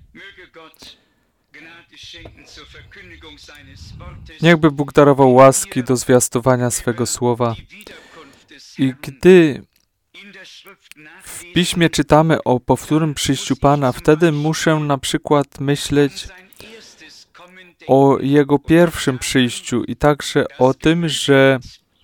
Niechby Bóg darował łaski do zwiastowania swego słowa. I gdy w Piśmie czytamy o powtórnym przyjściu Pana, wtedy muszę na przykład myśleć o Jego pierwszym przyjściu i także o tym, że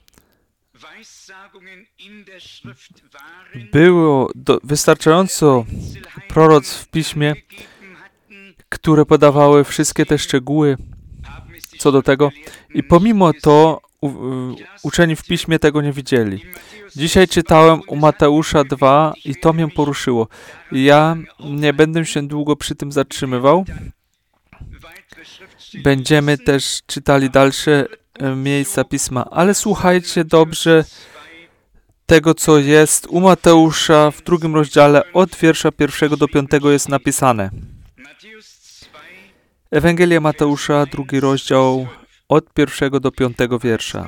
było wystarczająco proroctw w Piśmie, które podawały wszystkie te szczegóły co do tego. I pomimo to uczeni w Piśmie tego nie widzieli. Dzisiaj czytałem u Mateusza 2 i to mnie poruszyło. Ja nie będę się długo przy tym zatrzymywał. Będziemy też czytali dalsze miejsca Pisma, ale słuchajcie dobrze tego, co jest u Mateusza w 2 rozdziale od wiersza 1 do 5 jest napisane. Ewangelia Mateusza, 2 rozdział od 1 do 5 wiersza.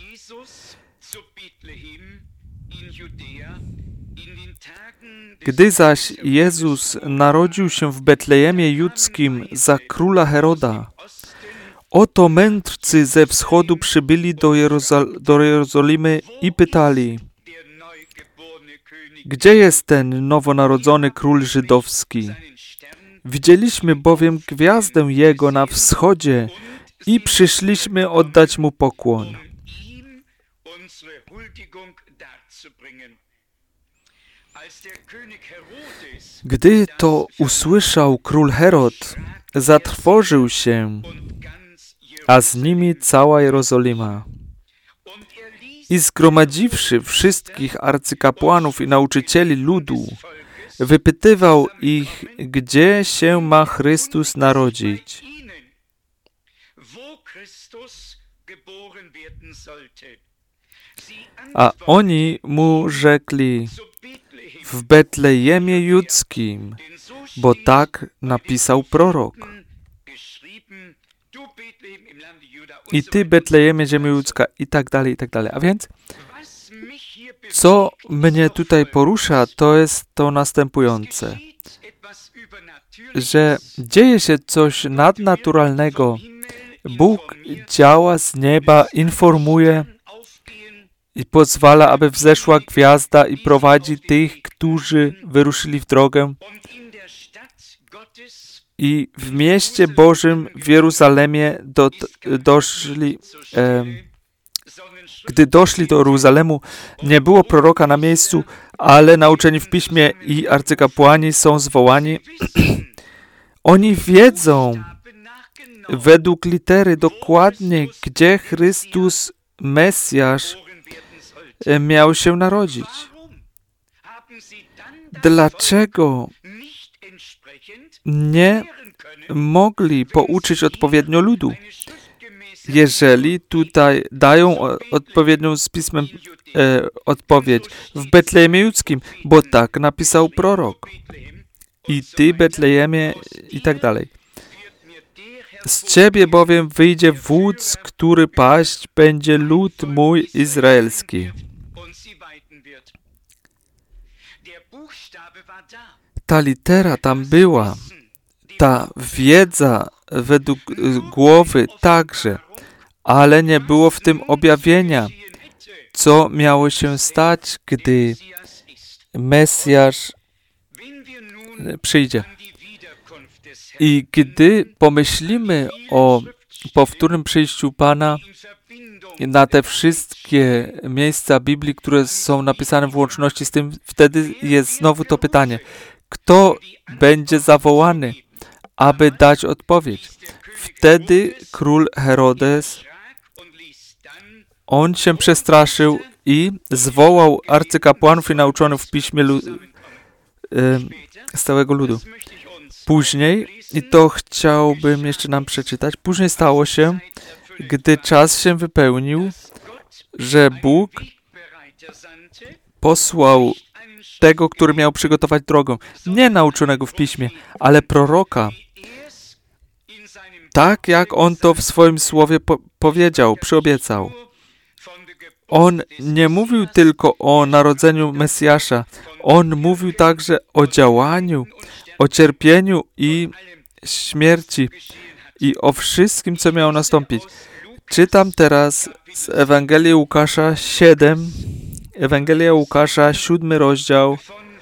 Gdy zaś Jezus narodził się w Betlejemie Judzkim za króla Heroda, oto mędrcy ze wschodu przybyli do Jerozolimy i pytali: gdzie jest ten nowonarodzony król żydowski? Widzieliśmy bowiem gwiazdę jego na wschodzie i przyszliśmy oddać mu pokłon. Gdy to usłyszał król Herod, zatrwożył się, a z nimi cała Jerozolima. I zgromadziwszy wszystkich arcykapłanów i nauczycieli ludu, wypytywał ich, gdzie się ma Chrystus narodzić. A oni mu rzekli: w Betlejemie Judzkim, bo tak napisał prorok. I ty, Betlejemie, ziemia judzka, i tak dalej, i tak dalej. A więc, co mnie tutaj porusza, to jest to następujące, że dzieje się coś nadnaturalnego. Bóg działa z nieba, informuje i pozwala, aby wzeszła gwiazda i prowadzi tych, którzy wyruszyli w drogę. I w mieście Bożym w Jeruzalemie gdy doszli do Jeruzalemu, nie było proroka na miejscu, ale nauczeni w Piśmie i arcykapłani są zwołani. Oni wiedzą według litery dokładnie, gdzie Chrystus, Mesjasz, miał się narodzić. Dlaczego nie mogli pouczyć odpowiednio ludu? Jeżeli tutaj dają odpowiednią z Pismem odpowiedź w Betlejemie Judzkim, bo tak napisał prorok. I ty, Betlejemie, i tak dalej. Z ciebie bowiem wyjdzie wódz, który paść będzie lud mój izraelski. Ta litera tam była, ta wiedza według głowy także, ale nie było w tym objawienia, co miało się stać, gdy Mesjasz przyjdzie. I gdy pomyślimy o powtórnym przyjściu Pana na te wszystkie miejsca Biblii, które są napisane w łączności z tym, wtedy jest znowu to pytanie, kto będzie zawołany, aby dać odpowiedź? Wtedy król Herodes, on się przestraszył i zwołał arcykapłanów i nauczonych w Piśmie z całego ludu. Później, i to chciałbym jeszcze nam przeczytać, później stało się, gdy czas się wypełnił, że Bóg posłał tego, który miał przygotować drogę. Nie nauczonego w Piśmie, ale proroka. Tak, jak on to w swoim słowie powiedział, przyobiecał. On nie mówił tylko o narodzeniu Mesjasza. On mówił także o działaniu, o cierpieniu i śmierci i o wszystkim, co miało nastąpić. Czytam teraz z Ewangelii Łukasza 7, Ewangelia Łukasza, 7 rozdział,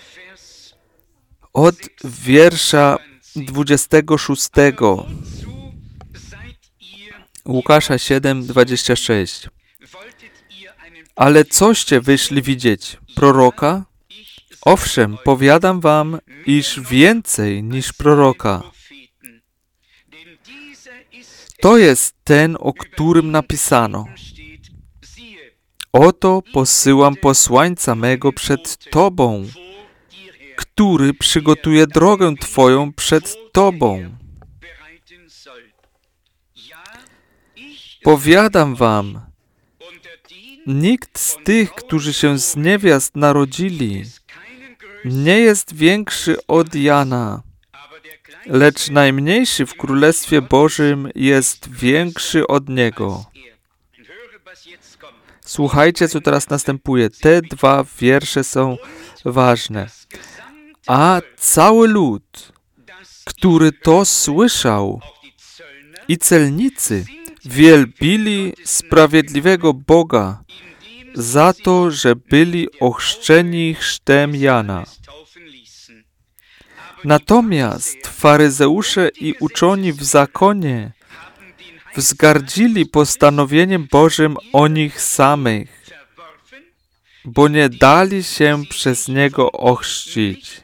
od wiersza 26. Łukasza 7, 26. Ale coście wyszli widzieć? Proroka? Owszem, powiadam wam, iż więcej niż proroka. To jest ten, o którym napisano. Oto posyłam posłańca mego przed tobą, który przygotuje drogę twoją przed tobą. Powiadam wam, nikt z tych, którzy się z niewiast narodzili, nie jest większy od Jana, lecz najmniejszy w Królestwie Bożym jest większy od niego. Słuchajcie, co teraz następuje. Te dwa wiersze są ważne. A cały lud, który to słyszał, i celnicy wielbili sprawiedliwego Boga za to, że byli ochrzczeni chrztem Jana. Natomiast faryzeusze i uczoni w zakonie wzgardzili postanowieniem Bożym o nich samych, bo nie dali się przez niego ochrzcić.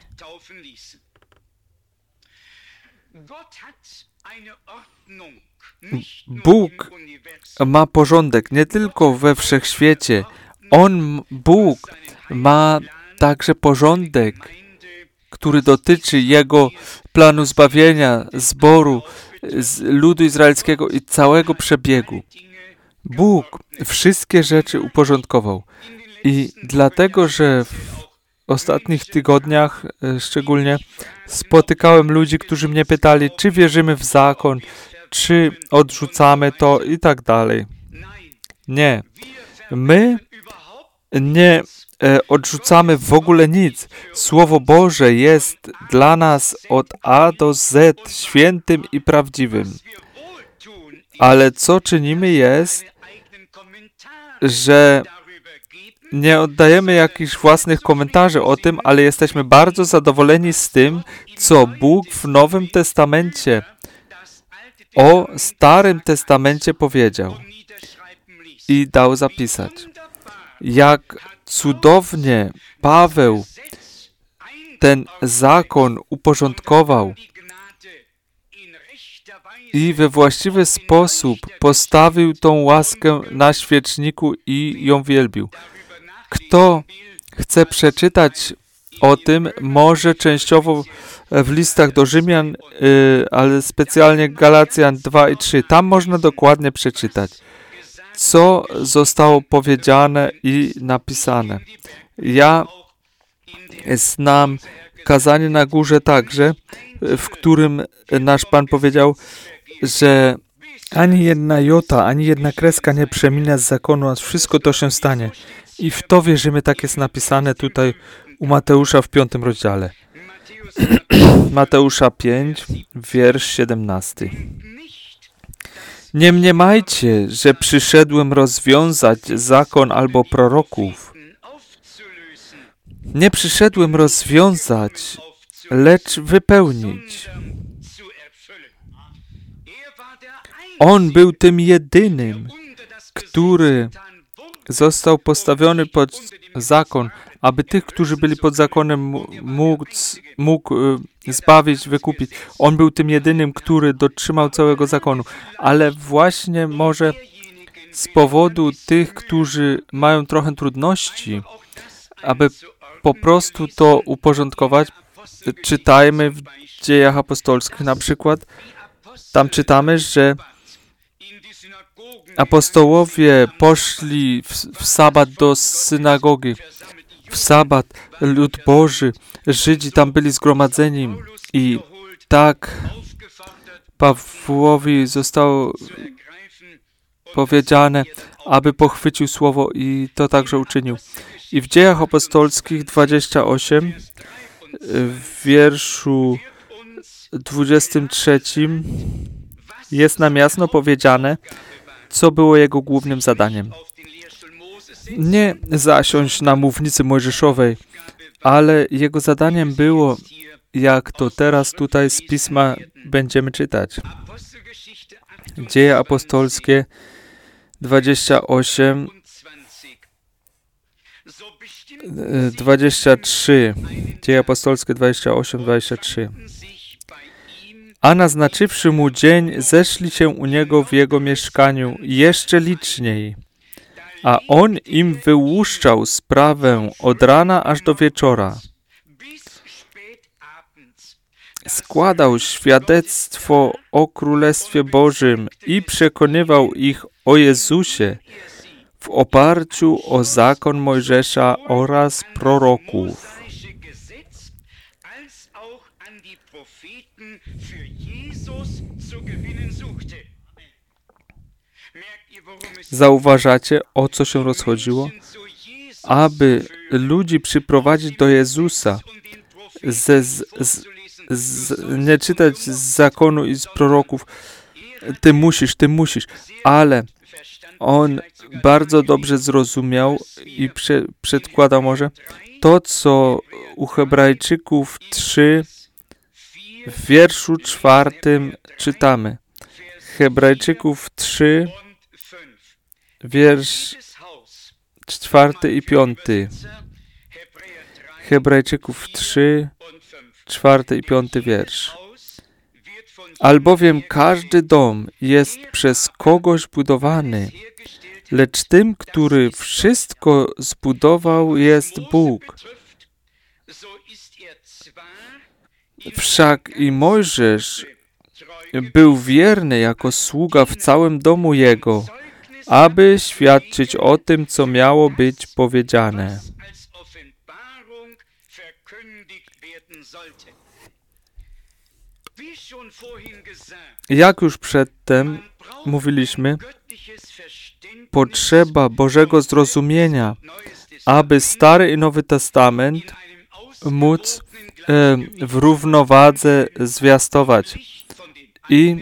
Bóg ma porządek nie tylko we wszechświecie. Bóg ma także porządek, który dotyczy Jego planu zbawienia, zboru, ludu izraelskiego i całego przebiegu. Bóg wszystkie rzeczy uporządkował. I dlatego, że w ostatnich tygodniach szczególnie spotykałem ludzi, którzy mnie pytali, czy wierzymy w zakon, czy odrzucamy to i tak dalej. Nie. My nie odrzucamy w ogóle nic. Słowo Boże jest dla nas od A do Z świętym i prawdziwym. Ale co czynimy jest, że nie oddajemy jakichś własnych komentarzy o tym, ale jesteśmy bardzo zadowoleni z tym, co Bóg w Nowym Testamencie o Starym Testamencie powiedział i dał zapisać. Jak cudownie Paweł ten zakon uporządkował i we właściwy sposób postawił tą łaskę na świeczniku i ją wielbił. Kto chce przeczytać o tym, może częściowo w listach do Rzymian, ale specjalnie Galacjan 2 i 3. Tam można dokładnie przeczytać, co zostało powiedziane i napisane. Ja znam kazanie na górze także, w którym nasz Pan powiedział, że ani jedna jota, ani jedna kreska nie przeminę z zakonu, aż wszystko to się stanie. I w to wierzymy, tak jest napisane tutaj u Mateusza w 5 rozdziale. Mateusza 5, wiersz 17. Nie mniemajcie, że przyszedłem rozwiązać zakon albo proroków. Nie przyszedłem rozwiązać, lecz wypełnić. On był tym jedynym, który został postawiony pod zakon, aby tych, którzy byli pod zakonem, mógł zbawić, wykupić. On był tym jedynym, który dotrzymał całego zakonu. Ale właśnie może z powodu tych, którzy mają trochę trudności, aby po prostu to uporządkować, czytajmy w Dziejach Apostolskich na przykład. Tam czytamy, że apostołowie poszli w sabat do synagogi. W sabat lud Boży, Żydzi tam byli zgromadzeni i tak Pawłowi zostało powiedziane, aby pochwycił słowo i to także uczynił. I w Dziejach Apostolskich 28 w wierszu 23 jest nam jasno powiedziane, co było jego głównym zadaniem. Nie zasiąść na mównicy mojżeszowej, ale jego zadaniem było, jak to teraz tutaj z Pisma będziemy czytać. Dzieje apostolskie 28, 23. Dzieje apostolskie 28, 23. A naznaczywszy mu dzień, zeszli się u niego w jego mieszkaniu jeszcze liczniej. A on im wyłuszczał sprawę od rana aż do wieczora. Składał świadectwo o Królestwie Bożym i przekonywał ich o Jezusie w oparciu o zakon Mojżesza oraz proroków. Zauważacie, o co się rozchodziło? Aby ludzi przyprowadzić do Jezusa, nie czytać z zakonu i z proroków, ty musisz, ale on bardzo dobrze zrozumiał i przedkładał może to, co u Hebrajczyków 3 w wierszu 4 czytamy. Hebrajczyków 3, wiersz 4 i 5. Hebrajczyków 3, 4 i 5 wiersz. Albowiem każdy dom jest przez kogoś budowany, lecz tym, który wszystko zbudował, jest Bóg. Wszak i Mojżesz był wierny jako sługa w całym domu jego, aby świadczyć o tym, co miało być powiedziane. Jak już przedtem mówiliśmy, potrzeba Bożego zrozumienia, aby Stary i Nowy Testament móc w równowadze zwiastować. I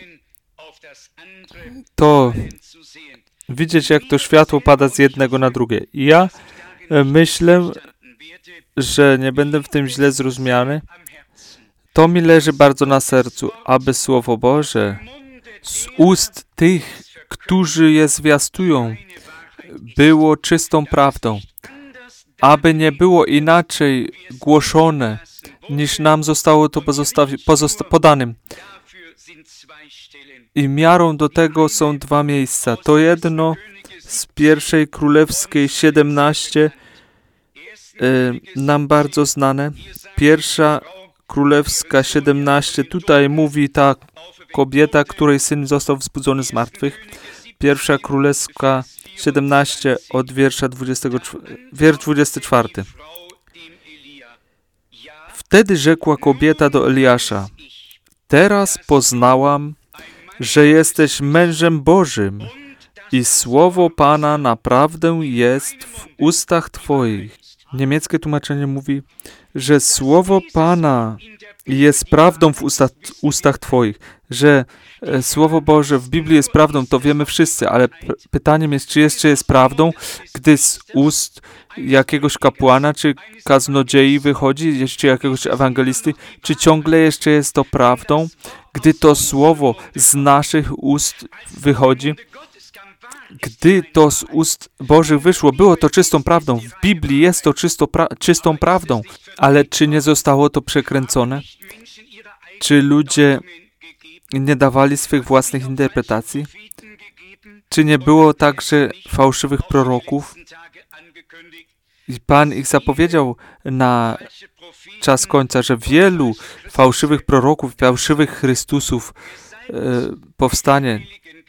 to widzieć, jak to światło pada z jednego na drugie. I ja myślę, że nie będę w tym źle zrozumiany. To mi leży bardzo na sercu, aby Słowo Boże z ust tych, którzy je zwiastują, było czystą prawdą. Aby nie było inaczej głoszone, niż nam zostało to podanym. I miarą do tego są dwa miejsca. To jedno z pierwszej królewskiej 17, nam bardzo znane. Pierwsza królewska 17, tutaj mówi ta kobieta, której syn został wzbudzony z martwych. Pierwsza królewska 17 od wiersza 24. Wtedy rzekła kobieta do Eliasza: teraz poznałam, że jesteś mężem Bożym i słowo Pana naprawdę jest w ustach Twoich. Niemieckie tłumaczenie mówi, że słowo Pana jest prawdą w ustach Twoich, że Słowo Boże w Biblii jest prawdą, to wiemy wszyscy, ale pytaniem jest, czy jeszcze jest prawdą, gdy z ust jakiegoś kapłana, czy kaznodziei wychodzi, jeszcze jakiegoś ewangelisty, czy ciągle jeszcze jest to prawdą, gdy to Słowo z naszych ust wychodzi? Gdy to z ust Bożych wyszło, było to czystą prawdą. W Biblii jest to czystą prawdą, ale czy nie zostało to przekręcone? Czy ludzie nie dawali swych własnych interpretacji? Czy nie było także fałszywych proroków? I Pan ich zapowiedział na czas końca, że wielu fałszywych proroków, fałszywych Chrystusów powstanie,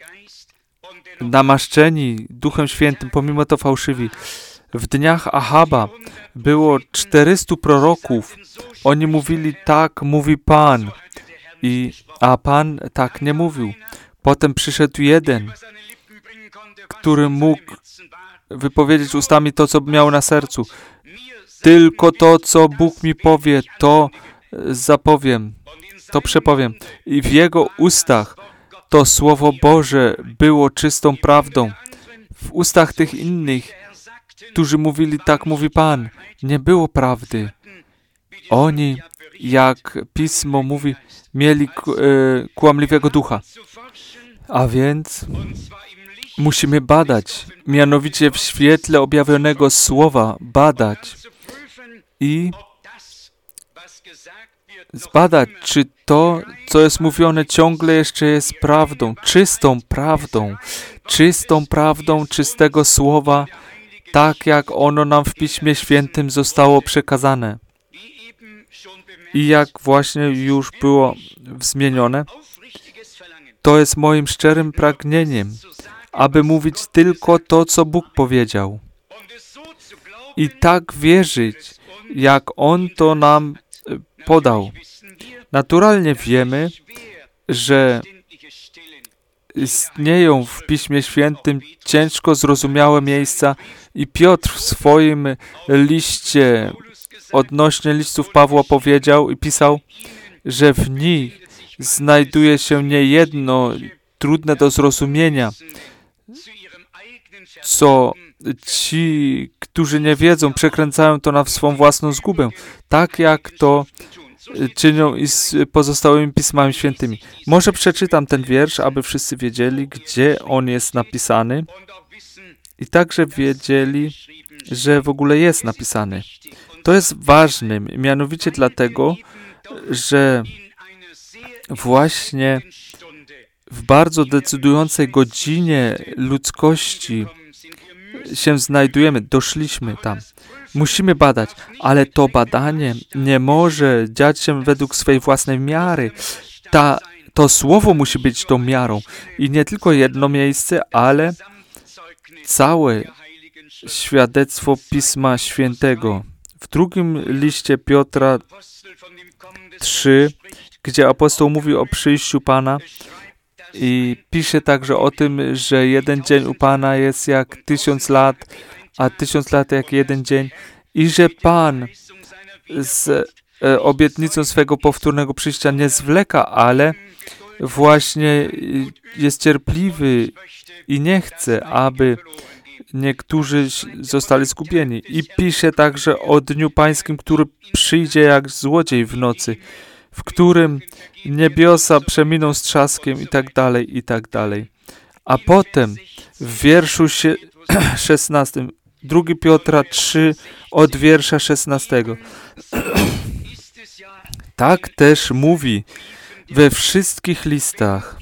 namaszczeni Duchem Świętym, pomimo to fałszywi. W dniach Ahaba było 400 proroków. Oni mówili, tak mówi Pan. A Pan tak nie mówił. Potem przyszedł jeden, który mógł wypowiedzieć ustami to, co miał na sercu. Tylko to, co Bóg mi powie, to zapowiem. to przepowiem. I w Jego ustach to Słowo Boże było czystą prawdą. W ustach tych innych, którzy mówili, tak mówi Pan, nie było prawdy. Oni, jak Pismo mówi, mieli kłamliwego ducha. A więc musimy badać, mianowicie w świetle objawionego Słowa badać i zbadać, czy to, co jest mówione, ciągle jeszcze jest prawdą, czystą prawdą czystego Słowa, tak jak ono nam w Piśmie Świętym zostało przekazane. I jak właśnie już było wzmienione, to jest moim szczerym pragnieniem, aby mówić tylko to, co Bóg powiedział. I tak wierzyć, jak On to nam podał. Naturalnie wiemy, że istnieją w Piśmie Świętym ciężko zrozumiałe miejsca i Piotr w swoim liście odnośnie listów Pawła powiedział i pisał, że w nich znajduje się niejedno trudne do zrozumienia, co ci, którzy nie wiedzą, przekręcają to na swą własną zgubę, tak jak to czynią i z pozostałymi Pismami Świętymi. Może przeczytam ten wiersz, aby wszyscy wiedzieli, gdzie on jest napisany i także wiedzieli, że w ogóle jest napisany. To jest ważne, mianowicie dlatego, że właśnie w bardzo decydującej godzinie ludzkości się znajdujemy, doszliśmy tam. Musimy badać, ale to badanie nie może dziać się według swej własnej miary. To Słowo musi być tą miarą. I nie tylko jedno miejsce, ale całe świadectwo Pisma Świętego. W drugim liście Piotra 3, gdzie apostoł mówi o przyjściu Pana i pisze także o tym, że jeden dzień u Pana jest jak 1000 lat, a 1000 lat jak jeden dzień i że Pan z obietnicą swego powtórnego przyjścia nie zwleka, ale właśnie jest cierpliwy i nie chce, aby niektórzy zostali zgubieni. I pisze także o Dniu Pańskim, który przyjdzie jak złodziej w nocy, w którym niebiosa przeminą z trzaskiem i tak dalej, i tak dalej. A potem w wierszu 16, 2 Piotra 3 od wiersza 16. Tak też mówi we wszystkich listach,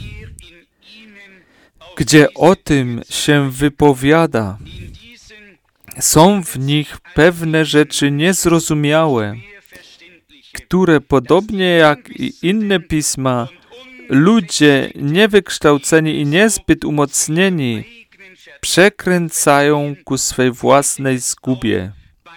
gdzie o tym się wypowiada. Są w nich pewne rzeczy niezrozumiałe, które podobnie jak i inne pisma, ludzie niewykształceni i niezbyt umocnieni przekręcają ku swej własnej zgubie.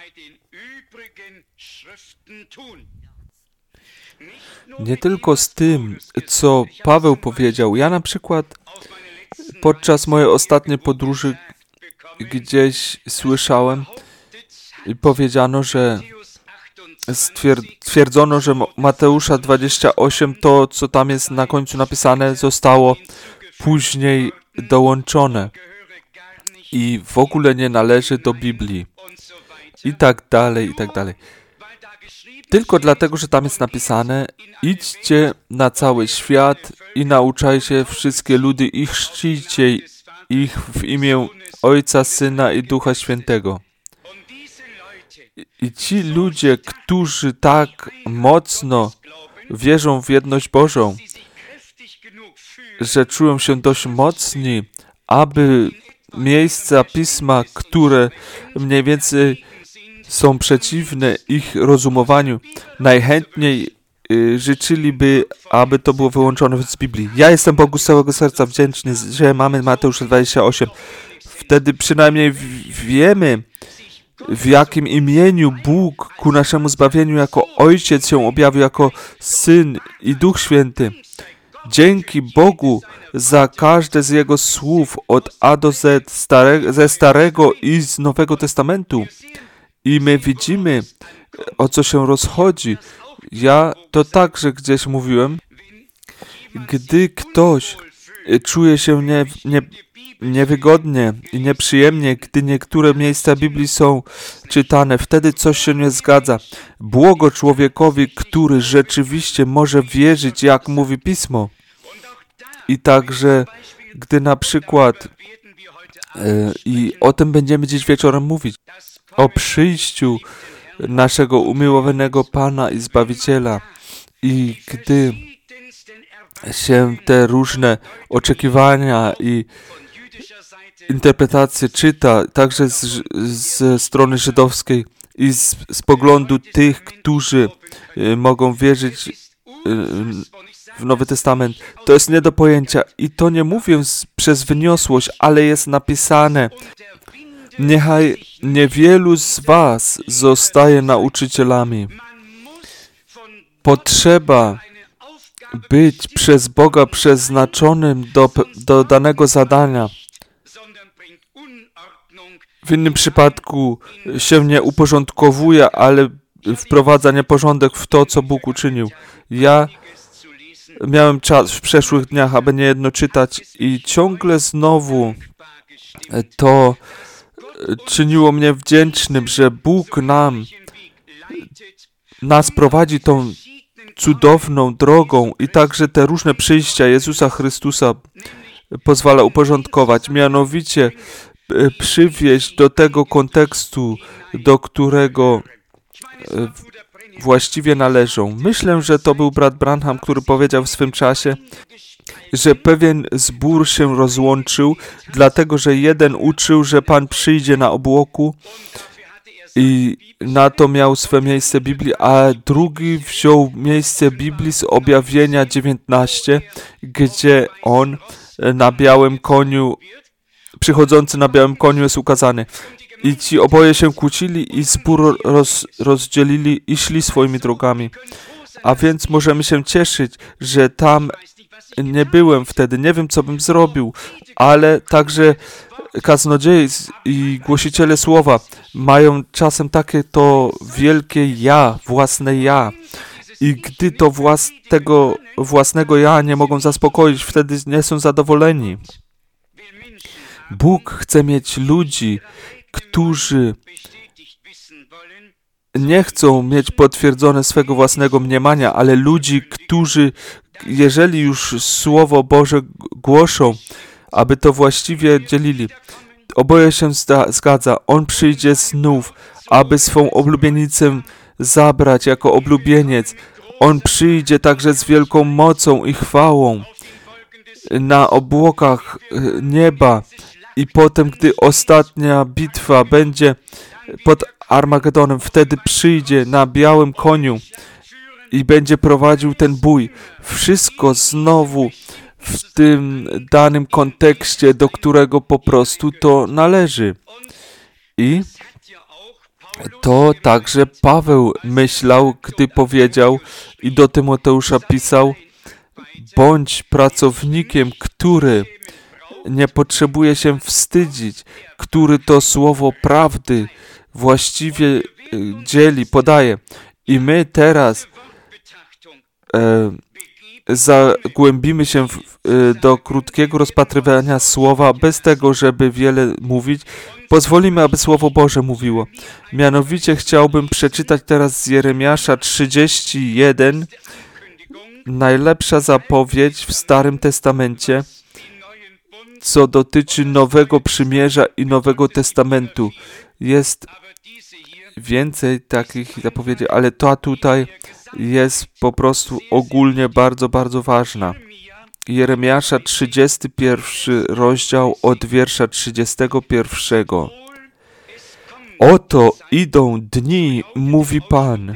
Nie tylko z tym, co Paweł powiedział. Ja na przykład podczas mojej ostatniej podróży gdzieś słyszałem i powiedziano, że stwierdzono, że Mateusza 28, to co tam jest na końcu napisane, zostało później dołączone i w ogóle nie należy do Biblii. I tak dalej, i tak dalej. Tylko dlatego, że tam jest napisane, idźcie na cały świat i nauczajcie wszystkie ludy i chrzcijcie ich w imię Ojca, Syna i Ducha Świętego. I ci ludzie, którzy tak mocno wierzą w jedność Bożą, że czują się dość mocni, aby miejsca Pisma, które mniej więcej są przeciwne ich rozumowaniu, najchętniej życzyliby, aby to było wyłączone z Biblii. Ja jestem Bogu z całego serca wdzięczny, że mamy Mateusza 28. Wtedy przynajmniej wiemy, w jakim imieniu Bóg ku naszemu zbawieniu jako Ojciec się objawił, jako Syn i Duch Święty. Dzięki Bogu za każde z Jego słów od A do Z, ze Starego i z Nowego Testamentu. I my widzimy, o co się rozchodzi, Ja to także gdzieś mówiłem, gdy ktoś czuje się niewygodnie i nieprzyjemnie, gdy niektóre miejsca Biblii są czytane, wtedy coś się nie zgadza. Błogo człowiekowi, który rzeczywiście może wierzyć, jak mówi Pismo. I także, gdy na przykład, i o tym będziemy dziś wieczorem mówić, o przyjściu naszego umiłowanego Pana i Zbawiciela. I gdy się te różne oczekiwania i interpretacje czyta, także ze strony żydowskiej i z poglądu tych, którzy mogą wierzyć w Nowy Testament, to jest nie do pojęcia. I to nie mówię przez wyniosłość, ale jest napisane: niechaj niewielu z was zostaje nauczycielami. Potrzeba być przez Boga przeznaczonym do danego zadania. W innym przypadku się nie uporządkowuje, ale wprowadza nieporządek w to, co Bóg uczynił. Ja miałem czas w przeszłych dniach, aby niejedno czytać i ciągle znowu to czyniło mnie wdzięcznym, że Bóg nas prowadzi tą cudowną drogą i także te różne przyjścia Jezusa Chrystusa pozwala uporządkować, mianowicie przywieźć do tego kontekstu, do którego właściwie należą. Myślę, że to był brat Branham, który powiedział w swym czasie, że pewien zbór się rozłączył, dlatego że jeden uczył, że Pan przyjdzie na obłoku i na to miał swe miejsce Biblii, a drugi wziął miejsce Biblii z Objawienia 19, gdzie on na białym koniu, przychodzący na białym koniu jest ukazany. I ci oboje się kłócili i zbór rozdzielili i szli swoimi drogami. A więc możemy się cieszyć, że tam nie byłem wtedy, nie wiem, co bym zrobił, ale także kaznodzieje i głosiciele słowa mają czasem takie to wielkie ja, własne ja. I gdy to tego własnego ja nie mogą zaspokoić, wtedy nie są zadowoleni. Bóg chce mieć ludzi, którzy nie chcą mieć potwierdzone swego własnego mniemania, ale ludzi, którzy, jeżeli już Słowo Boże głoszą, aby to właściwie dzielili. Oboje się zgadza. On przyjdzie znów, aby swą oblubienicę zabrać jako oblubieniec. On przyjdzie także z wielką mocą i chwałą na obłokach nieba. I potem, gdy ostatnia bitwa będzie pod Armagedonem, wtedy przyjdzie na białym koniu i będzie prowadził ten bój. Wszystko znowu w tym danym kontekście, do którego po prostu to należy. I to także Paweł myślał, gdy powiedział i do Tymoteusza pisał: bądź pracownikiem, który nie potrzebuje się wstydzić, który to słowo prawdy właściwie dzieli, podaje. I my teraz zagłębimy się do krótkiego rozpatrywania słowa, bez tego, żeby wiele mówić. Pozwolimy, aby Słowo Boże mówiło. Mianowicie chciałbym przeczytać teraz z Jeremiasza 31, najlepsza zapowiedź w Starym Testamencie, co dotyczy Nowego Przymierza i Nowego Testamentu. Jest więcej takich zapowiedzi, ale ta tutaj jest po prostu ogólnie bardzo, bardzo ważna. Jeremiasza 31 rozdział od wiersza 31. Oto idą dni, mówi Pan,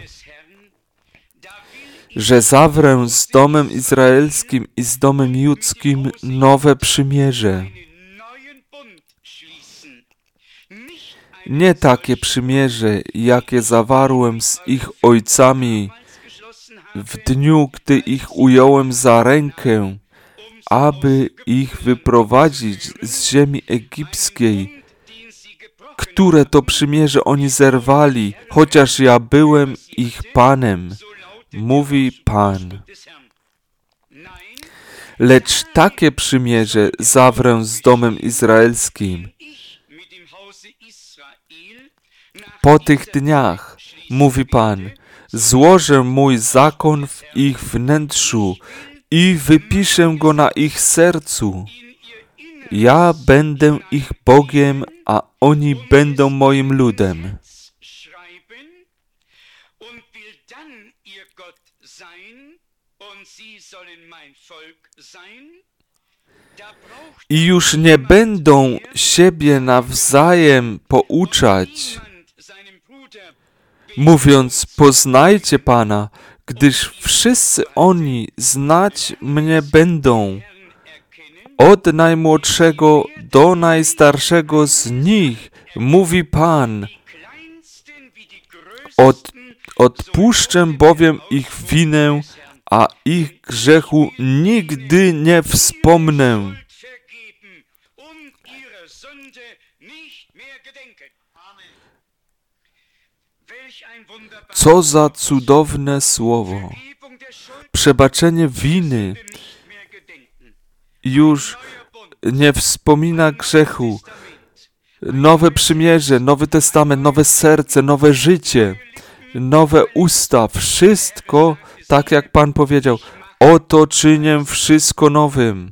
że zawrę z domem izraelskim i z domem judzkim nowe przymierze. Nie takie przymierze, jakie zawarłem z ich ojcami w dniu, gdy ich ująłem za rękę, aby ich wyprowadzić z ziemi egipskiej, które to przymierze oni zerwali, chociaż ja byłem ich Panem, mówi Pan. Lecz takie przymierze zawrę z domem izraelskim. Po tych dniach, mówi Pan, złożę mój zakon w ich wnętrzu i wypiszę go na ich sercu. Ja będę ich Bogiem, a oni będą moim ludem. I już nie będą siebie nawzajem pouczać, mówiąc, poznajcie Pana, gdyż wszyscy oni znać mnie będą, od najmłodszego do najstarszego z nich, mówi Pan. Odpuszczę bowiem ich winę, a ich grzechu nigdy nie wspomnę. Co za cudowne słowo! Przebaczenie winy już nie wspomina grzechu. Nowe przymierze, Nowy Testament, nowe serce, nowe życie, nowe usta, wszystko tak jak Pan powiedział. Oto czynię wszystko nowym.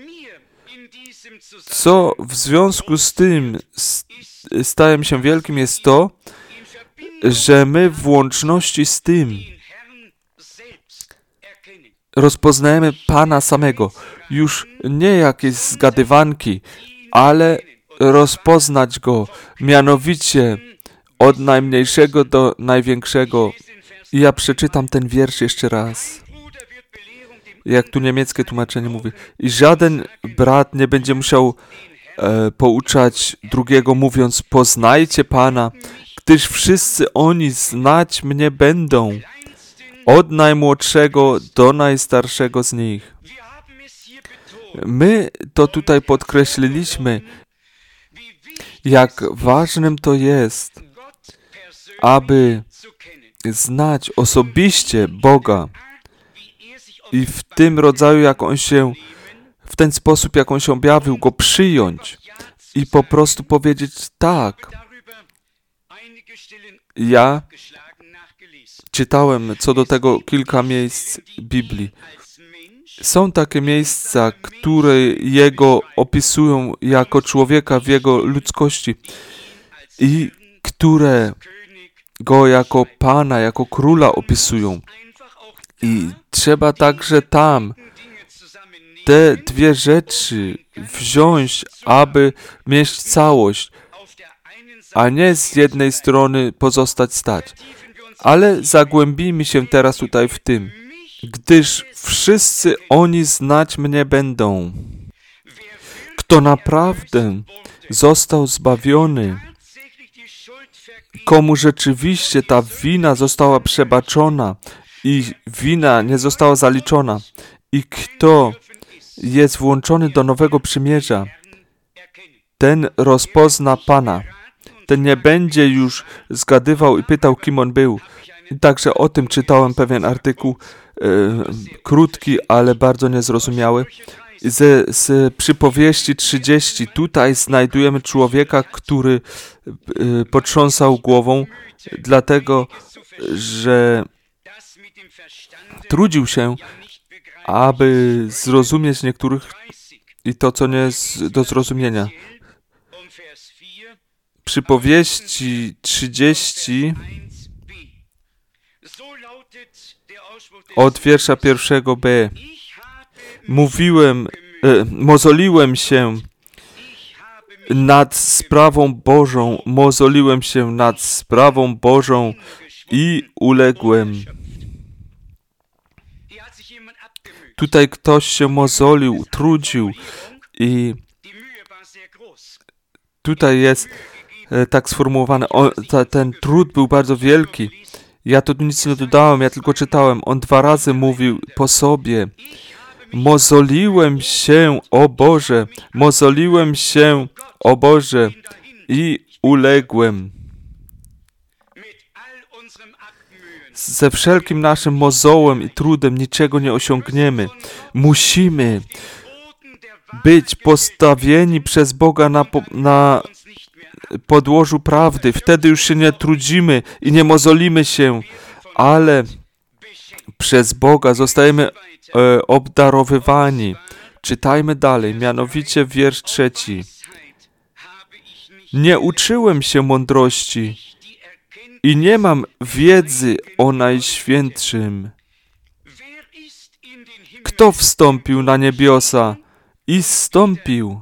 Co w związku z tym staje się wielkim jest to, że my w łączności z tym rozpoznajemy Pana samego. Już nie jakieś zgadywanki, ale rozpoznać Go, mianowicie od najmniejszego do największego. I ja przeczytam ten wiersz jeszcze raz. Jak tu niemieckie tłumaczenie mówi. I żaden brat nie będzie musiał pouczać drugiego, mówiąc, poznajcie Pana, gdyż wszyscy oni znać mnie będą, od najmłodszego do najstarszego z nich. My to tutaj podkreśliliśmy, jak ważnym to jest, aby znać osobiście Boga i w tym rodzaju, jak On się, w ten sposób, jak On się objawił, Go przyjąć i po prostu powiedzieć tak. Ja czytałem co do tego kilka miejsc Biblii. Są takie miejsca, które Jego opisują jako człowieka w Jego ludzkości i które Go jako Pana, jako Króla opisują. I trzeba także tam te dwie rzeczy wziąć, aby mieć całość, a nie z jednej strony pozostać stać. Ale zagłębijmy się teraz tutaj w tym, gdyż wszyscy oni znać mnie będą. Kto naprawdę został zbawiony, komu rzeczywiście ta wina została przebaczona i wina nie została zaliczona i kto jest włączony do nowego przymierza, ten rozpozna Pana. Ten nie będzie już zgadywał i pytał, kim on był. I także o tym czytałem pewien artykuł, krótki, ale bardzo niezrozumiały. Z przypowieści 30 tutaj znajdujemy człowieka, który potrząsał głową, dlatego że trudził się, aby zrozumieć niektórych i to, co nie jest do zrozumienia. Przypowieści 30 od wiersza 1b. Mozoliłem się nad sprawą Bożą, mozoliłem się nad sprawą Bożą i uległem. Tutaj ktoś się mozolił, trudził i tutaj jest tak sformułowane, ten trud był bardzo wielki. Ja tu nic nie dodałem, ja tylko czytałem. On 2 razy mówił po sobie. Mozoliłem się, o Boże, mozoliłem się, o Boże i uległem. ze wszelkim naszym mozołem i trudem niczego nie osiągniemy. Musimy być postawieni przez Boga na podłożu prawdy. Wtedy już się nie trudzimy i nie mozolimy się, ale przez Boga zostajemy obdarowywani. Czytajmy dalej, mianowicie wiersz 3. Nie uczyłem się mądrości i nie mam wiedzy o Najświętszym. Kto wstąpił na niebiosa i zstąpił?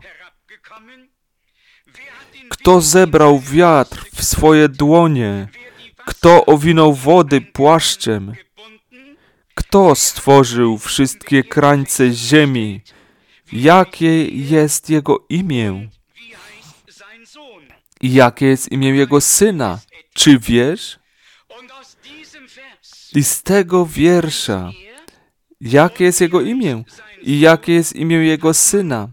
Kto zebrał wiatr w swoje dłonie? Kto owinął wody płaszczem? Kto stworzył wszystkie krańce ziemi? Jakie jest Jego imię? I jakie jest imię Jego Syna? Czy wiesz? I z tego wiersza, jakie jest Jego imię? I jakie jest imię Jego Syna?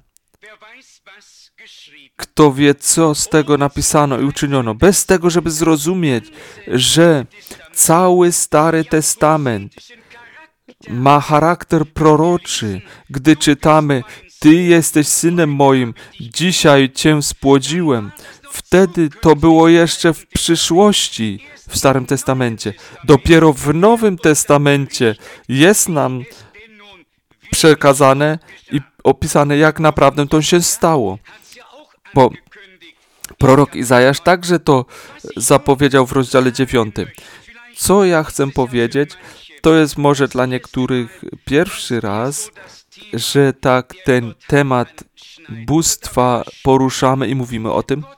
Kto wie, co z tego napisano i uczyniono? Bez tego, żeby zrozumieć, że cały Stary Testament ma charakter proroczy, gdy czytamy: Ty jesteś Synem moim, dzisiaj Cię spłodziłem. Wtedy to było jeszcze w przyszłości w Starym Testamencie. Dopiero w Nowym Testamencie jest nam przekazane i opisane, jak naprawdę to się stało. Bo prorok Izajasz także to zapowiedział w rozdziale 9. Co ja chcę powiedzieć, to jest może dla niektórych pierwszy raz, że tak ten temat bóstwa poruszamy i mówimy o tym.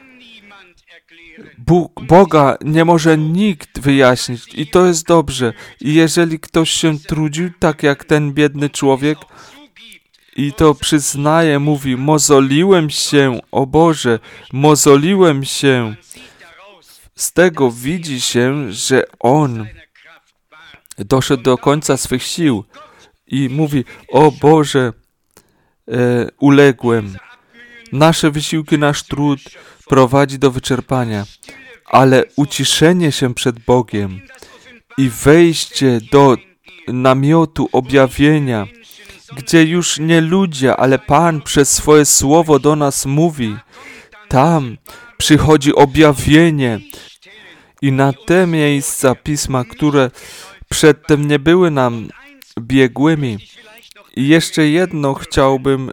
Boga nie może nikt wyjaśnić i to jest dobrze. I jeżeli ktoś się trudził, tak jak ten biedny człowiek, i to przyznaje, mówi: mozoliłem się, o Boże, mozoliłem się. Z tego widzi się, że on doszedł do końca swych sił i mówi: o Boże, uległem. Nasze wysiłki, nasz trud prowadzi do wyczerpania, ale uciszenie się przed Bogiem i wejście do namiotu objawienia, gdzie już nie ludzie, ale Pan przez swoje słowo do nas mówi, tam przychodzi objawienie. I na te miejsca Pisma, które przedtem nie były nam biegłymi. I jeszcze jedno chciałbym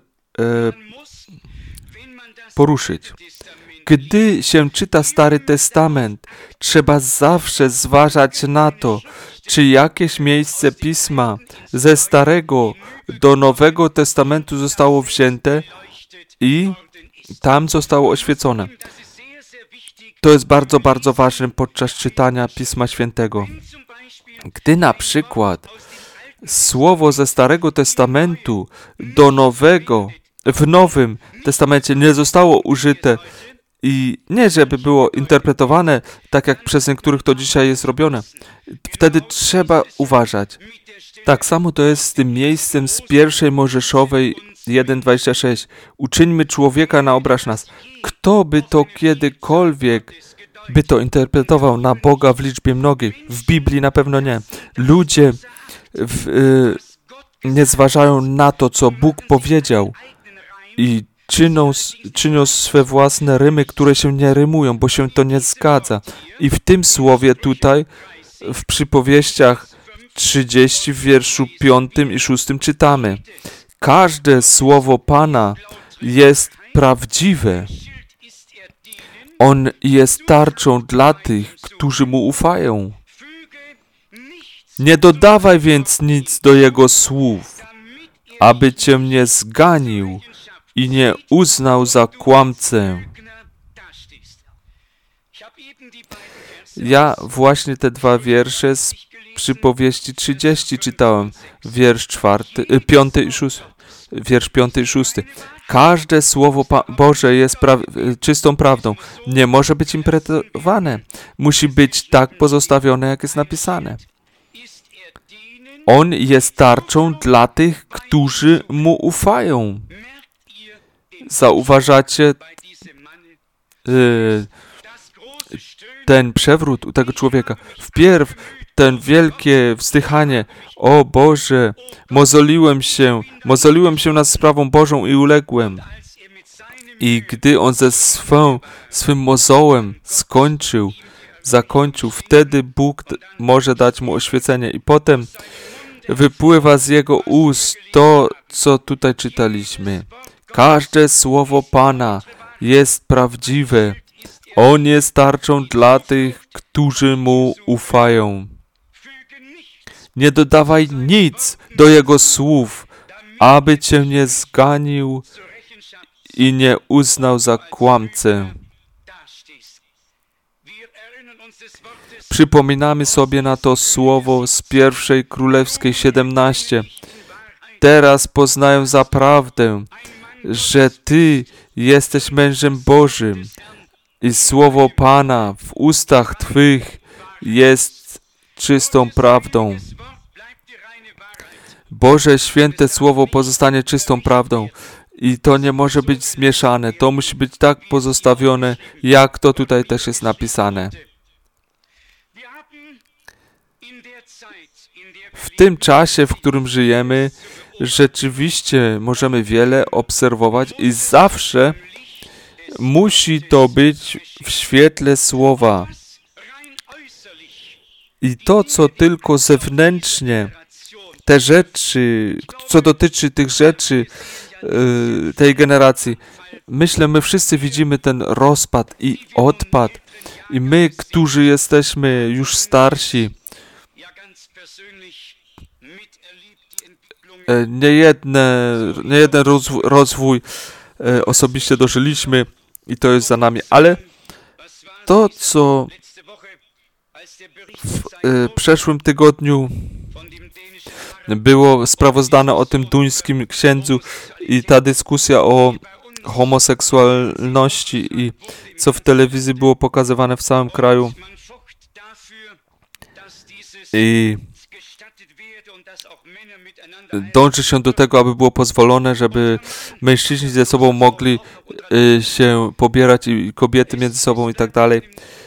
poruszyć. Gdy się czyta Stary Testament, trzeba zawsze zważać na to, czy jakieś miejsce Pisma ze Starego do Nowego Testamentu zostało wzięte i tam zostało oświecone. To jest bardzo, bardzo ważne podczas czytania Pisma Świętego. Gdy na przykład słowo ze Starego Testamentu do Nowego, w Nowym Testamencie nie zostało użyte i nie, żeby było interpretowane tak, jak przez niektórych to dzisiaj jest robione, wtedy trzeba uważać. Tak samo to jest z tym miejscem z pierwszej Mojżeszowej 1:26. Uczyńmy człowieka na obraz nas. Kto by to kiedykolwiek by to interpretował na Boga w liczbie mnogiej? W Biblii na pewno nie. Ludzie nie zważają na to, co Bóg powiedział i czynią swe własne rymy, które się nie rymują, bo się to nie zgadza. I w tym słowie tutaj, w przypowieściach 30, w wierszu 5 i 6 czytamy: każde słowo Pana jest prawdziwe. On jest tarczą dla tych, którzy Mu ufają. Nie dodawaj więc nic do Jego słów, aby Cię nie zganił i nie uznał za kłamcę. Ja właśnie te dwa wiersze z przypowieści 30 czytałem, wiersz 5 i 6. Wiersz 5 i 6. Każde słowo Boże jest czystą prawdą. Nie może być interpretowane. Musi być tak pozostawione, jak jest napisane. On jest tarczą dla tych, którzy Mu ufają. Zauważacie ten przewrót u tego człowieka. Wpierw ten wielkie wzdychanie. O Boże, mozoliłem się nad sprawą Bożą i uległem. I gdy on ze swym mozołem zakończył, wtedy Bóg może dać mu oświecenie. I potem wypływa z jego ust to, co tutaj czytaliśmy. Każde słowo Pana jest prawdziwe. On jest tarczą dla tych, którzy mu ufają. Nie dodawaj nic do jego słów, aby cię nie zganił i nie uznał za kłamcę. Przypominamy sobie na to słowo z 1 Królewskiej 17. Teraz poznają zaprawdę, że Ty jesteś mężem Bożym i słowo Pana w ustach Twych jest czystą prawdą. Boże święte słowo pozostanie czystą prawdą i to nie może być zmieszane. To musi być tak pozostawione, jak to tutaj też jest napisane. W tym czasie, w którym żyjemy, rzeczywiście możemy wiele obserwować i zawsze musi to być w świetle słowa. I to, co tylko zewnętrznie, te rzeczy, co dotyczy tych rzeczy, tej generacji, myślę, my wszyscy widzimy ten rozpad i odpad. I my, którzy jesteśmy już starsi, nie jeden rozwój osobiście dożyliśmy i to jest za nami, ale to, co w przeszłym tygodniu było sprawozdane o tym duńskim księdzu i ta dyskusja o homoseksualności i co w telewizji było pokazywane w całym kraju. I dąży się do tego, aby było pozwolone, żeby mężczyźni ze sobą mogli się pobierać i kobiety między sobą i tak dalej.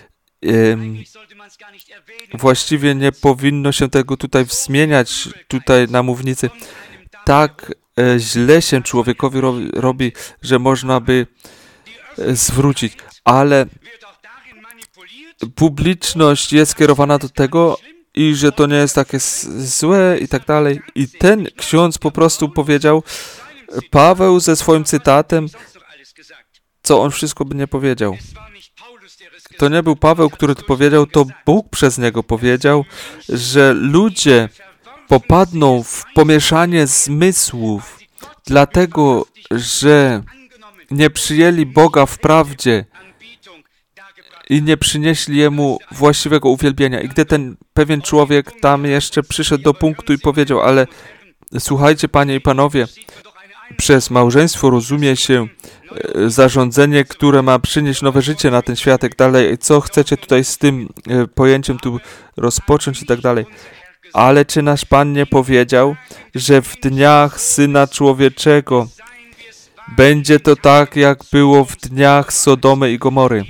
Właściwie nie powinno się tego tutaj wzmieniać, tutaj na mównicy. Tak źle się człowiekowi robi, że można by zwrócić, ale publiczność jest skierowana do tego i że to nie jest takie złe i tak dalej. I ten ksiądz po prostu powiedział, Paweł ze swoim cytatem, co on wszystko by nie powiedział. To nie był Paweł, który to powiedział, to Bóg przez niego powiedział, że ludzie popadną w pomieszanie zmysłów, dlatego, że nie przyjęli Boga w prawdzie i nie przynieśli Jemu właściwego uwielbienia. I gdy ten pewien człowiek tam jeszcze przyszedł do punktu i powiedział, ale słuchajcie, panie i panowie, przez małżeństwo rozumie się zarządzenie, które ma przynieść nowe życie na ten świat i tak dalej. Co chcecie tutaj z tym pojęciem tu rozpocząć i tak dalej. Ale czy nasz Pan nie powiedział, że w dniach Syna Człowieczego będzie to tak, jak było w dniach Sodomy i Gomory?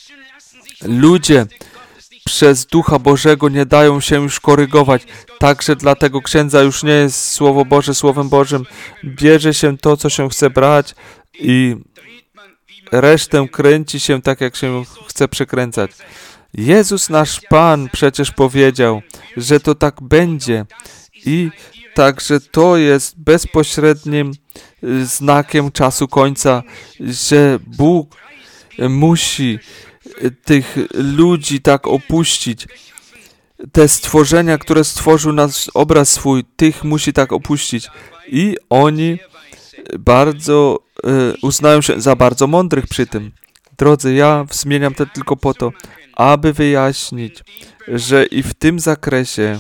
Ludzie przez Ducha Bożego nie dają się już korygować. Także dla tego księdza już nie jest Słowo Boże Słowem Bożym. Bierze się to, co się chce brać i resztę kręci się tak, jak się chce przekręcać. Jezus nasz Pan przecież powiedział, że to tak będzie i także to jest bezpośrednim znakiem czasu końca, że Bóg musi tych ludzi tak opuścić. Te stworzenia, które stworzył na obraz swój, tych musi tak opuścić. I oni bardzo uznają się za bardzo mądrych przy tym. Drodzy, ja zmieniam to tylko po to, aby wyjaśnić, że i w tym zakresie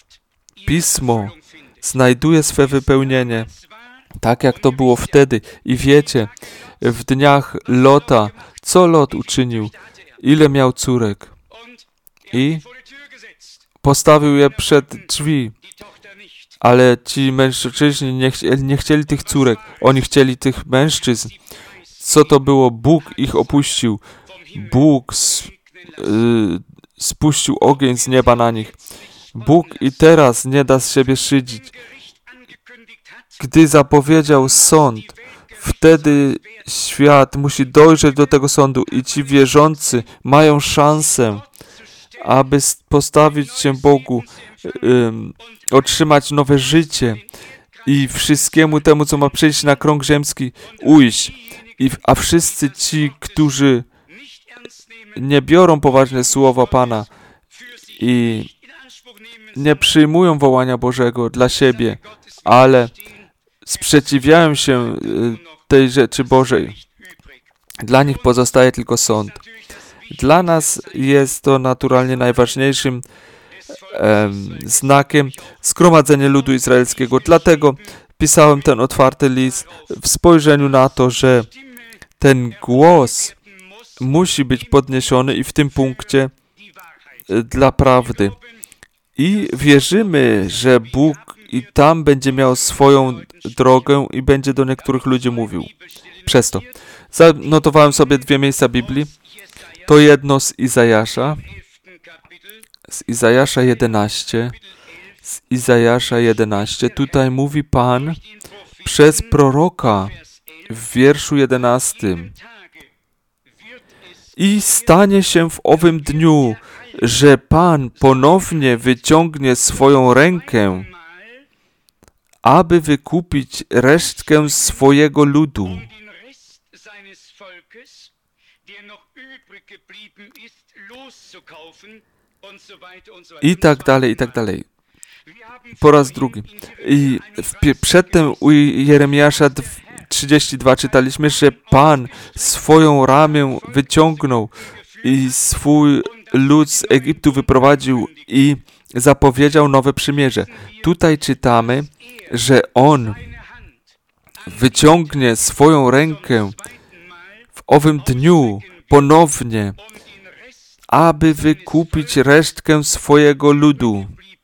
Pismo znajduje swe wypełnienie, tak jak to było wtedy. I wiecie, w dniach Lota, co Lot uczynił? Ile miał córek? I postawił je przed drzwi. Ale ci mężczyźni nie chcieli tych córek. Oni chcieli tych mężczyzn. Co to było? Bóg ich opuścił. Bóg spuścił ogień z nieba na nich. Bóg i teraz nie da z siebie szydzić. Gdy zapowiedział sąd, wtedy świat musi dojrzeć do tego sądu i ci wierzący mają szansę, aby postawić się Bogu, otrzymać nowe życie i wszystkiemu temu, co ma przyjść na krąg ziemski, ujść. A wszyscy ci, którzy nie biorą poważnie słowa Pana i nie przyjmują wołania Bożego dla siebie, ale sprzeciwiają się tej rzeczy Bożej, dla nich pozostaje tylko sąd. Dla nas jest to naturalnie najważniejszym znakiem zgromadzenie ludu izraelskiego. Dlatego pisałem ten otwarty list w spojrzeniu na to, że ten głos musi być podniesiony i w tym punkcie dla prawdy. I wierzymy, że Bóg i tam będzie miał swoją drogę i będzie do niektórych ludzi mówił. Przez to. Zanotowałem sobie 2 miejsca Biblii. To jedno z Izajasza 11. Z Izajasza 11. Tutaj mówi Pan przez proroka w wierszu 11. I stanie się w owym dniu, że Pan ponownie wyciągnie swoją rękę, aby wykupić resztkę swojego ludu. I tak dalej, i tak dalej. Po raz drugi. I przedtem u Jeremiasza 32 czytaliśmy, że Pan swoją ramię wyciągnął i swój lud z Egiptu wyprowadził i zapowiedział nowe przymierze. Tutaj czytamy, że On wyciągnie swoją rękę w owym dniu ponownie, aby wykupić resztkę swojego ludu.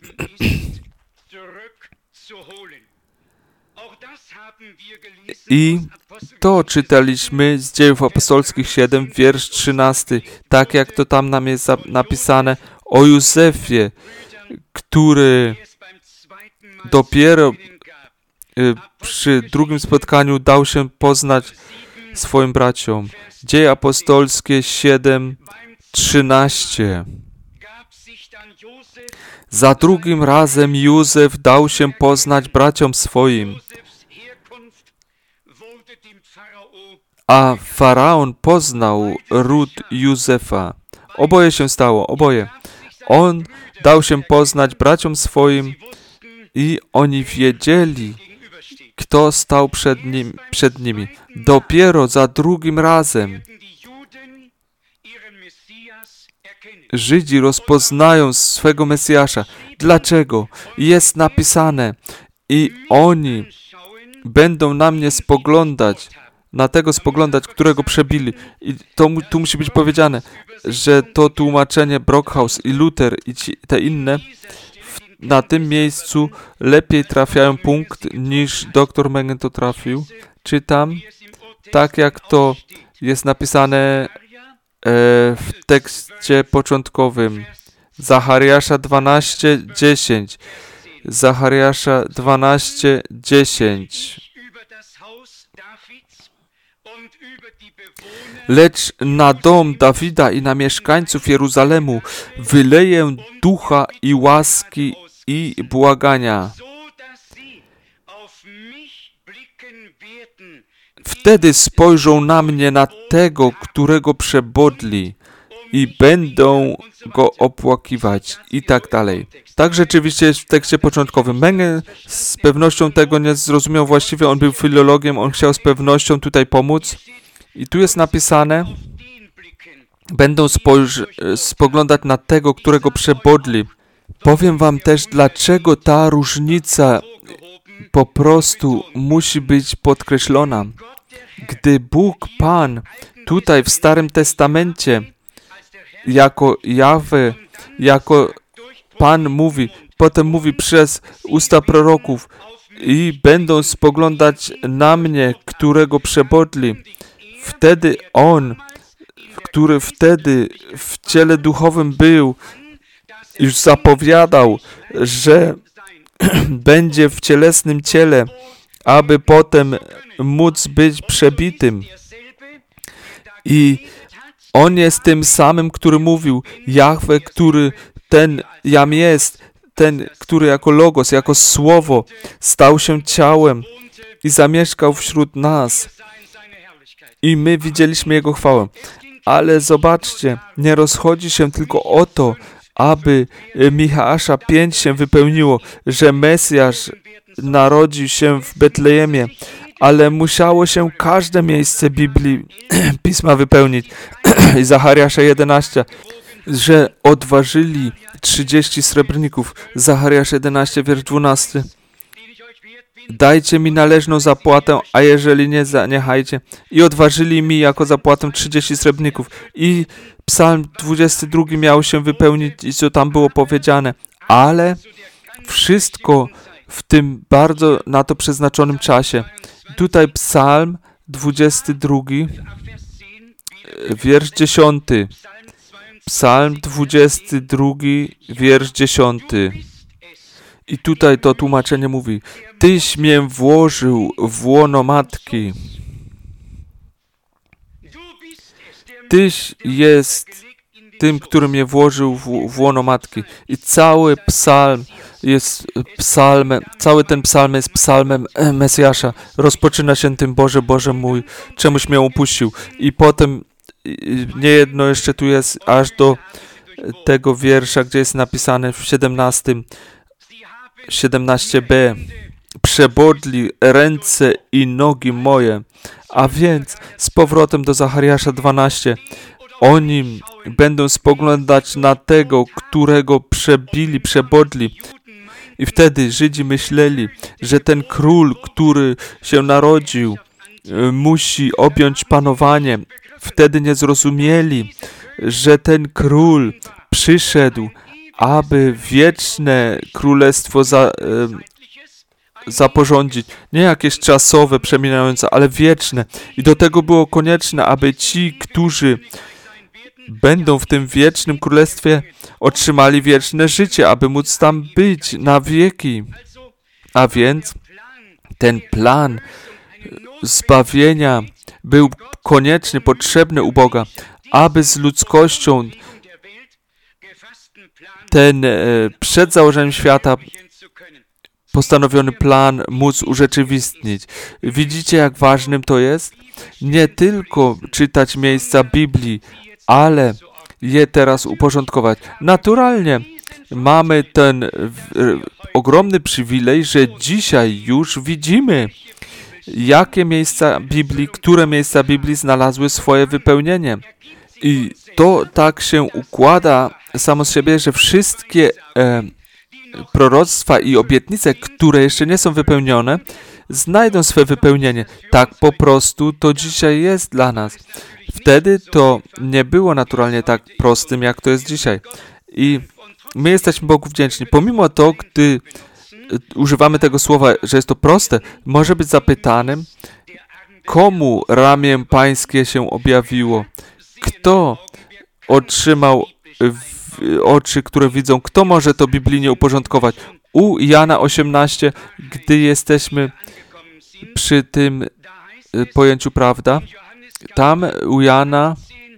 I to czytaliśmy z Dziejów Apostolskich 7, wiersz 13, tak jak to tam nam jest napisane o Józefie, który dopiero przy drugim spotkaniu dał się poznać swoim braciom. Dzieje Apostolskie 7, 13. Za drugim razem Józef dał się poznać braciom swoim, a Faraon poznał ród Józefa. Oboje się stało, oboje. On dał się poznać braciom swoim i oni wiedzieli, kto stał przed nimi. Dopiero za drugim razem Żydzi rozpoznają swego Mesjasza. Dlaczego? Jest napisane i oni będą na mnie spoglądać, na tego spoglądać, którego przebili. I tu musi być powiedziane, że to tłumaczenie Brockhaus i Luther i te inne na tym miejscu lepiej trafiają punkt niż dr Mengen to trafił. Czytam, tak jak to jest napisane w tekście początkowym. Zachariasza 12:10. Zachariasza 12:10. Lecz na dom Dawida i na mieszkańców Jeruzalemu wyleję ducha i łaski i błagania. Wtedy spojrzą na mnie, na tego, którego przebodli i będą go opłakiwać i tak dalej. Tak rzeczywiście jest w tekście początkowym. Mengen z pewnością tego nie zrozumiał właściwie. On był filologiem, on chciał z pewnością tutaj pomóc. I tu jest napisane, będą spoglądać na tego, którego przebodli. Powiem wam też, dlaczego ta różnica po prostu musi być podkreślona. Gdy Bóg Pan tutaj w Starym Testamencie jako Jahwe, jako Pan mówi, potem mówi przez usta proroków i będą spoglądać na mnie, którego przebodli. Wtedy On który wtedy w ciele duchowym był, już zapowiadał, że będzie w cielesnym ciele, aby potem móc być przebitym. I On jest tym samym, który mówił, Jahwe, który ten Jam jest, ten, który jako Logos, jako Słowo stał się ciałem i zamieszkał wśród nas. I my widzieliśmy Jego chwałę. Ale zobaczcie, nie rozchodzi się tylko o to, aby Michała 5 się wypełniło, że Mesjasz narodził się w Betlejemie, ale musiało się każde miejsce Biblii, Pisma wypełnić. I Zachariasza 11, że odważyli 30 srebrników. Zachariasz 11, wiersz 12. Dajcie mi należną zapłatę, a jeżeli nie, zaniechajcie. I odważyli mi jako zapłatę 30 srebrników. I Psalm 22 miał się wypełnić i co tam było powiedziane. Ale wszystko w tym bardzo na to przeznaczonym czasie. Tutaj Psalm 22, wiersz 10. Psalm 22, wiersz 10. I tutaj to tłumaczenie mówi: Tyś mnie włożył w łono matki. Tyś jest tym, który mnie włożył w łono matki. I cały psalm jest psalmem, cały ten psalm jest psalmem Mesjasza. Rozpoczyna się tym: Boże, Boże mój, czemuś mnie opuścił. I potem niejedno jeszcze tu jest aż do tego wiersza, gdzie jest napisane w 17b: Przebodli ręce i nogi moje. A więc z powrotem do Zachariasza 12. Oni będą spoglądać na tego, którego przebili, przebodli. I wtedy Żydzi myśleli, że ten król, który się narodził, musi objąć panowanie. Wtedy nie zrozumieli, że ten król przyszedł, aby wieczne królestwo zaporządzić. Nie jakieś czasowe, przemieniające, ale wieczne. I do tego było konieczne, aby ci, którzy będą w tym wiecznym królestwie, otrzymali wieczne życie, aby móc tam być na wieki. A więc ten plan zbawienia był konieczny, potrzebny u Boga, aby z ludzkością ten przed założeniem świata postanowiony plan móc urzeczywistnić. Widzicie, jak ważnym to jest? Nie tylko czytać miejsca Biblii, ale je teraz uporządkować. Naturalnie mamy ten ogromny przywilej, że dzisiaj już widzimy, jakie miejsca Biblii, które miejsca Biblii znalazły swoje wypełnienie. I to tak się układa samo z siebie, że wszystkie proroctwa i obietnice, które jeszcze nie są wypełnione, znajdą swe wypełnienie. Tak po prostu to dzisiaj jest dla nas. Wtedy to nie było naturalnie tak prostym, jak to jest dzisiaj. I my jesteśmy Bogu wdzięczni. Pomimo to, gdy używamy tego słowa, że jest to proste, może być zapytanym, komu ramię pańskie się objawiło? Kto otrzymał oczy, które widzą? Kto może to biblijnie uporządkować? U Jana 18, gdy jesteśmy przy tym pojęciu prawda, tam u Jana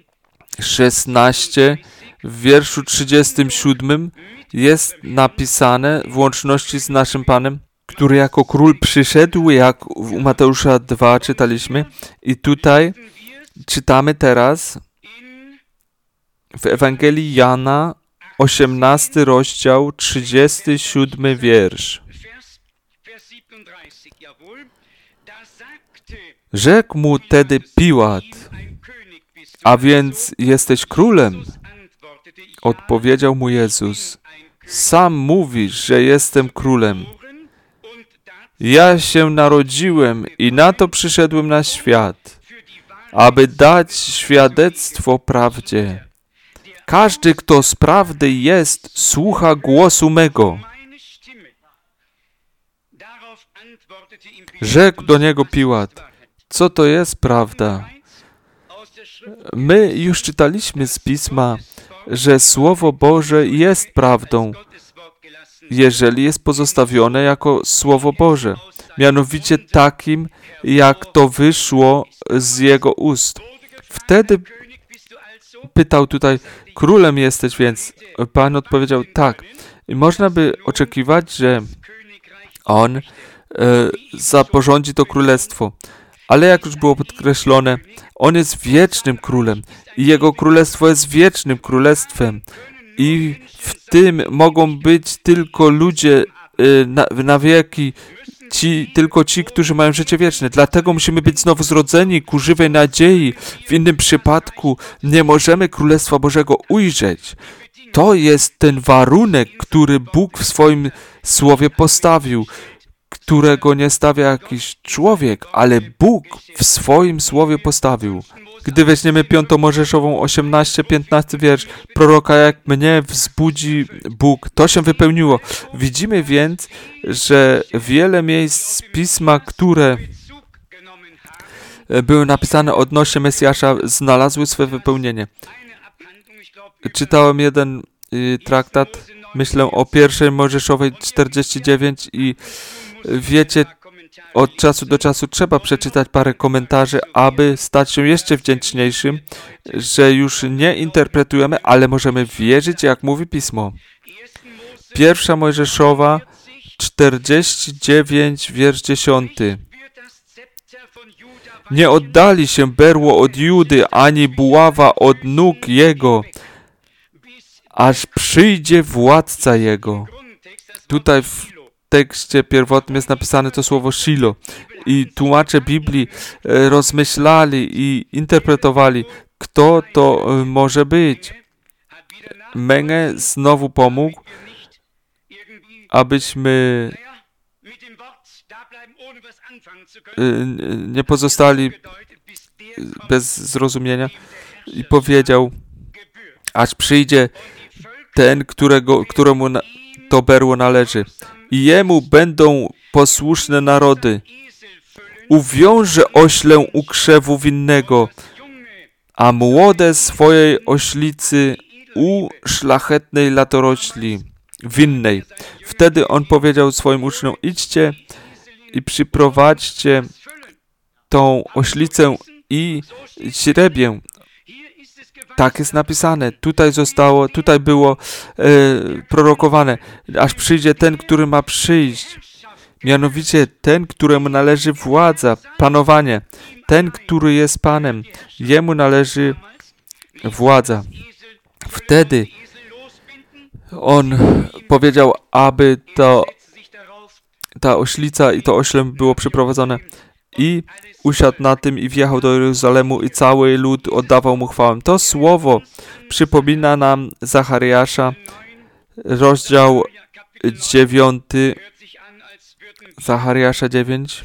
16, w wierszu 37 jest napisane w łączności z naszym Panem, który jako król przyszedł, jak u Mateusza 2 czytaliśmy. I tutaj czytamy teraz w Ewangelii Jana 18 rozdział 37 wiersz. Rzekł mu tedy Piłat: a więc jesteś królem? Odpowiedział mu Jezus: sam mówisz, że jestem królem. Ja się narodziłem i na to przyszedłem na świat, aby dać świadectwo prawdzie. Każdy, kto z prawdy jest, słucha głosu mego. Rzekł do niego Piłat: co to jest prawda? My już czytaliśmy z Pisma, że Słowo Boże jest prawdą, jeżeli jest pozostawione jako Słowo Boże. Mianowicie takim, jak to wyszło z Jego ust. Wtedy pytał tutaj, królem jesteś, więc Pan odpowiedział tak. I można by oczekiwać, że On zaporządzi to królestwo. Ale jak już było podkreślone, On jest wiecznym królem i Jego królestwo jest wiecznym królestwem. I w tym mogą być tylko ludzie na wieki, tylko ci, którzy mają życie wieczne. Dlatego musimy być znowu zrodzeni ku żywej nadziei. W innym przypadku nie możemy Królestwa Bożego ujrzeć. To jest ten warunek, który Bóg w swoim Słowie postawił, którego nie stawia jakiś człowiek, ale Bóg w swoim Słowie postawił. Gdy weźmiemy 5 Mojżeszową 18-15 wiersz, proroka jak mnie wzbudzi Bóg. To się wypełniło. Widzimy więc, że wiele miejsc z Pisma, które były napisane odnośnie Mesjasza, znalazły swe wypełnienie. Czytałem jeden traktat, myślę o 1 Mojżeszowej 49 i wiecie, od czasu do czasu trzeba przeczytać parę komentarzy, aby stać się jeszcze wdzięczniejszym, że już nie interpretujemy, ale możemy wierzyć, jak mówi Pismo. 1 Mojżeszowa 49, wiersz 10. Nie oddali się berło od Judy, ani buława od nóg jego, aż przyjdzie władca jego. Tutaj w tekście pierwotnym jest napisane to słowo Shilo i tłumacze Biblii rozmyślali i interpretowali, kto to może być. Menge znowu pomógł, abyśmy nie pozostali bez zrozumienia i powiedział, aż przyjdzie ten, któremu to berło należy. I jemu będą posłuszne narody. Uwiąże oślę u krzewu winnego, a młode swojej oślicy u szlachetnej latorośli winnej. Wtedy on powiedział swoim uczniom, idźcie i przyprowadźcie tą oślicę i źrebię. Tak jest napisane. Tutaj było prorokowane. Aż przyjdzie ten, który ma przyjść. Mianowicie ten, któremu należy władza, panowanie. Ten, który jest Panem. Jemu należy władza. Wtedy on powiedział, aby ta oślica i to ośle było przyprowadzone. I usiadł na tym i wjechał do Jeruzalemu i cały lud oddawał mu chwałę. To słowo przypomina nam Zachariasza, rozdział 9, Zachariasza 9.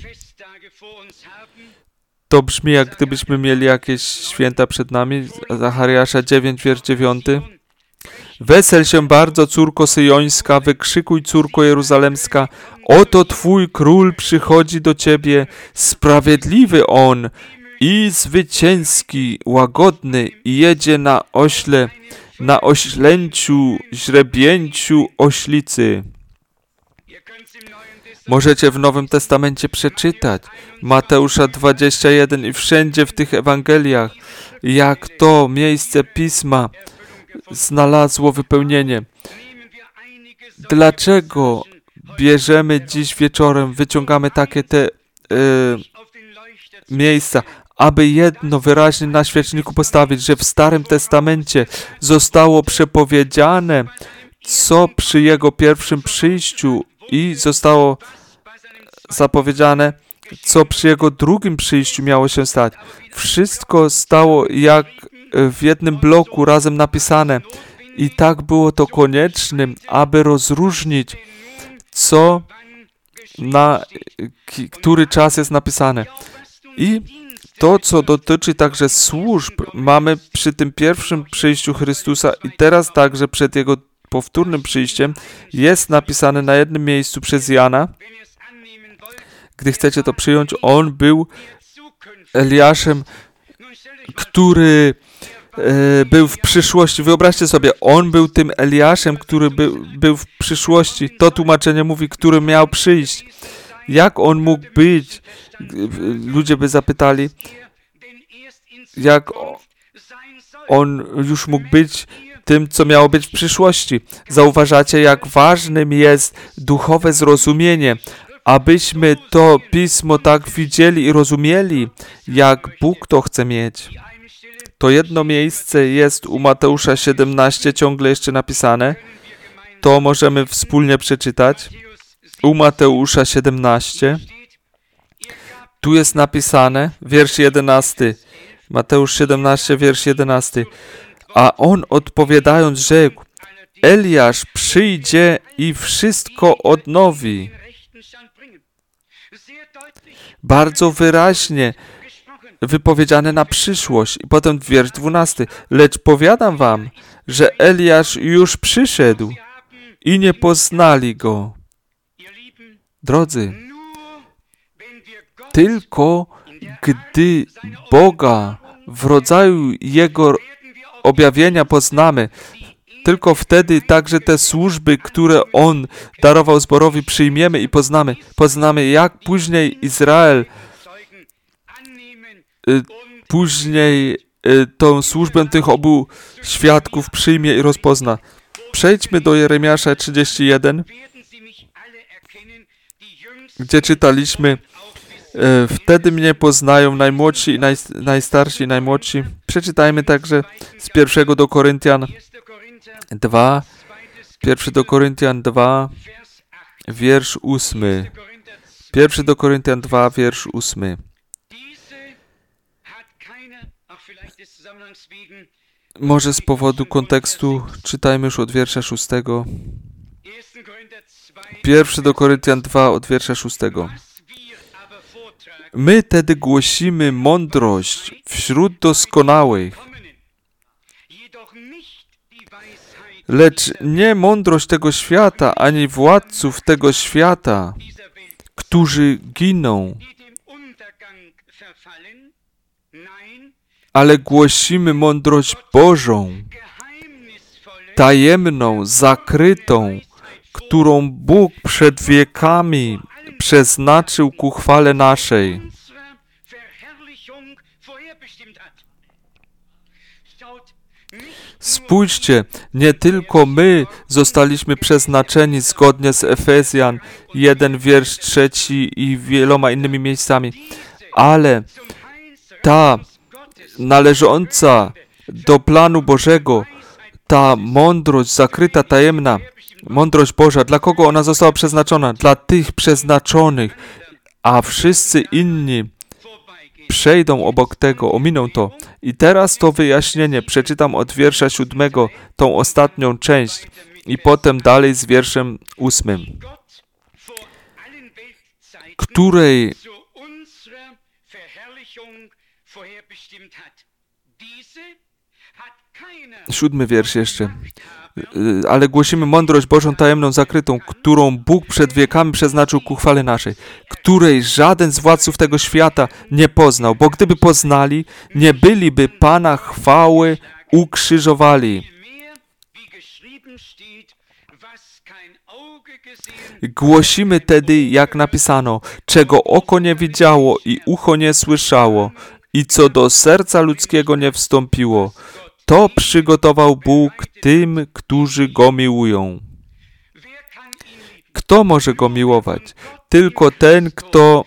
To brzmi, jak gdybyśmy mieli jakieś święta przed nami. Zachariasza 9, wiersz 9. Wesel się bardzo, córko syjońska, wykrzykuj, córko jeruzalemska, oto Twój król przychodzi do Ciebie, sprawiedliwy On i zwycięski, łagodny i jedzie na ośle, na oślęciu, źrebięciu oślicy. Możecie w Nowym Testamencie przeczytać Mateusza 21 i wszędzie w tych Ewangeliach, jak to miejsce Pisma znalazło wypełnienie. Dlaczego bierzemy dziś wieczorem, wyciągamy takie te miejsca, aby jedno wyraźnie na świeczniku postawić, że w Starym Testamencie zostało przepowiedziane, co przy Jego pierwszym przyjściu i zostało zapowiedziane, co przy Jego drugim przyjściu miało się stać. Wszystko stało jak w jednym bloku razem napisane i tak było to koniecznym, aby rozróżnić, co na który czas jest napisane. I to, co dotyczy także służb, mamy przy tym pierwszym przyjściu Chrystusa i teraz także przed Jego powtórnym przyjściem jest napisane na jednym miejscu przez Jana. Gdy chcecie to przyjąć, on był Eliaszem który był w przyszłości. Wyobraźcie sobie, on był tym Eliaszem, który był w przyszłości. To tłumaczenie mówi, który miał przyjść. Jak on mógł być? Ludzie by zapytali, jak on już mógł być tym, co miało być w przyszłości. Zauważacie, jak ważnym jest duchowe zrozumienie, abyśmy to Pismo tak widzieli i rozumieli, jak Bóg to chce mieć. To jedno miejsce jest u Mateusza 17 ciągle jeszcze napisane. To możemy wspólnie przeczytać. U Mateusza 17. Tu jest napisane, wiersz 11. Mateusz 17, wiersz 11. A on odpowiadając rzekł, Eliasz przyjdzie i wszystko odnowi. Bardzo wyraźnie wypowiedziane na przyszłość. I potem wiersz 12. Lecz powiadam wam, że Eliasz już przyszedł i nie poznali go. Drodzy, tylko gdy Boga w rodzaju Jego objawienia poznamy, tylko wtedy także te służby, które On darował zborowi, przyjmiemy i poznamy. Poznamy, jak później Izrael później tą służbę tych obu świadków przyjmie i rozpozna. Przejdźmy do Jeremiasza 31, gdzie czytaliśmy wtedy mnie poznają najmłodsi i najstarsi i najmłodsi. Przeczytajmy także z 1 do Koryntian 2, 1 do Koryntian 2, wiersz 8. 1 do Koryntian 2, wiersz 8. Może z powodu kontekstu czytajmy już od wiersza 6. 1 do Koryntian 2 od wiersza 6. My tedy głosimy mądrość wśród doskonałych, lecz nie mądrość tego świata, ani władców tego świata, którzy giną, ale głosimy mądrość Bożą, tajemną, zakrytą, którą Bóg przed wiekami przeznaczył ku chwale naszej. Spójrzcie, nie tylko my zostaliśmy przeznaczeni zgodnie z Efezjan 1, wiersz 3 i wieloma innymi miejscami, ale ta należąca do planu Bożego, ta mądrość zakryta, tajemna, mądrość Boża, dla kogo ona została przeznaczona? Dla tych przeznaczonych, a wszyscy inni przejdą obok tego, ominą to. I teraz to wyjaśnienie przeczytam od wiersza 7, tą ostatnią część i potem dalej z wierszem 8, której 7 wiersz jeszcze. Ale głosimy mądrość Bożą tajemną, zakrytą, którą Bóg przed wiekami przeznaczył ku chwale naszej, której żaden z władców tego świata nie poznał, bo gdyby poznali, nie byliby Pana chwały ukrzyżowali. Głosimy tedy, jak napisano, czego oko nie widziało i ucho nie słyszało i co do serca ludzkiego nie wstąpiło, to przygotował Bóg tym, którzy Go miłują. Kto może Go miłować? Tylko ten, kto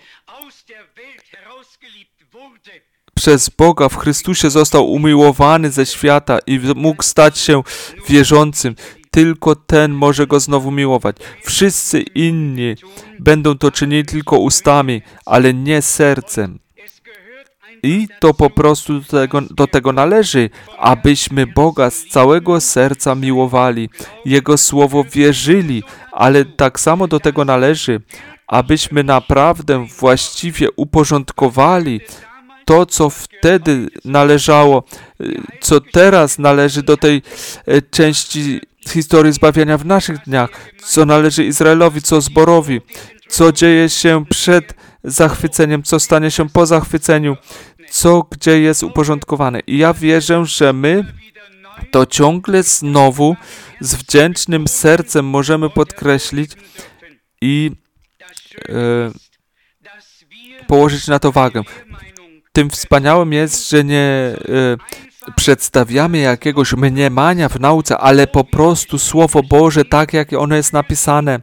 przez Boga w Chrystusie został umiłowany ze świata i mógł stać się wierzącym. Tylko ten może Go znowu miłować. Wszyscy inni będą to czynili tylko ustami, ale nie sercem. I to po prostu do tego należy, abyśmy Boga z całego serca miłowali, Jego Słowo wierzyli, ale tak samo do tego należy, abyśmy naprawdę właściwie uporządkowali to, co wtedy należało, co teraz należy do tej części historii zbawienia w naszych dniach, co należy Izraelowi, co zborowi, co dzieje się przed zachwyceniem, co stanie się po zachwyceniu, co gdzie jest uporządkowane. I ja wierzę, że my to ciągle znowu z wdzięcznym sercem możemy podkreślić i położyć na to wagę. Tym wspaniałym jest, że nie przedstawiamy jakiegoś mniemania w nauce, ale po prostu Słowo Boże tak, jak ono jest napisane.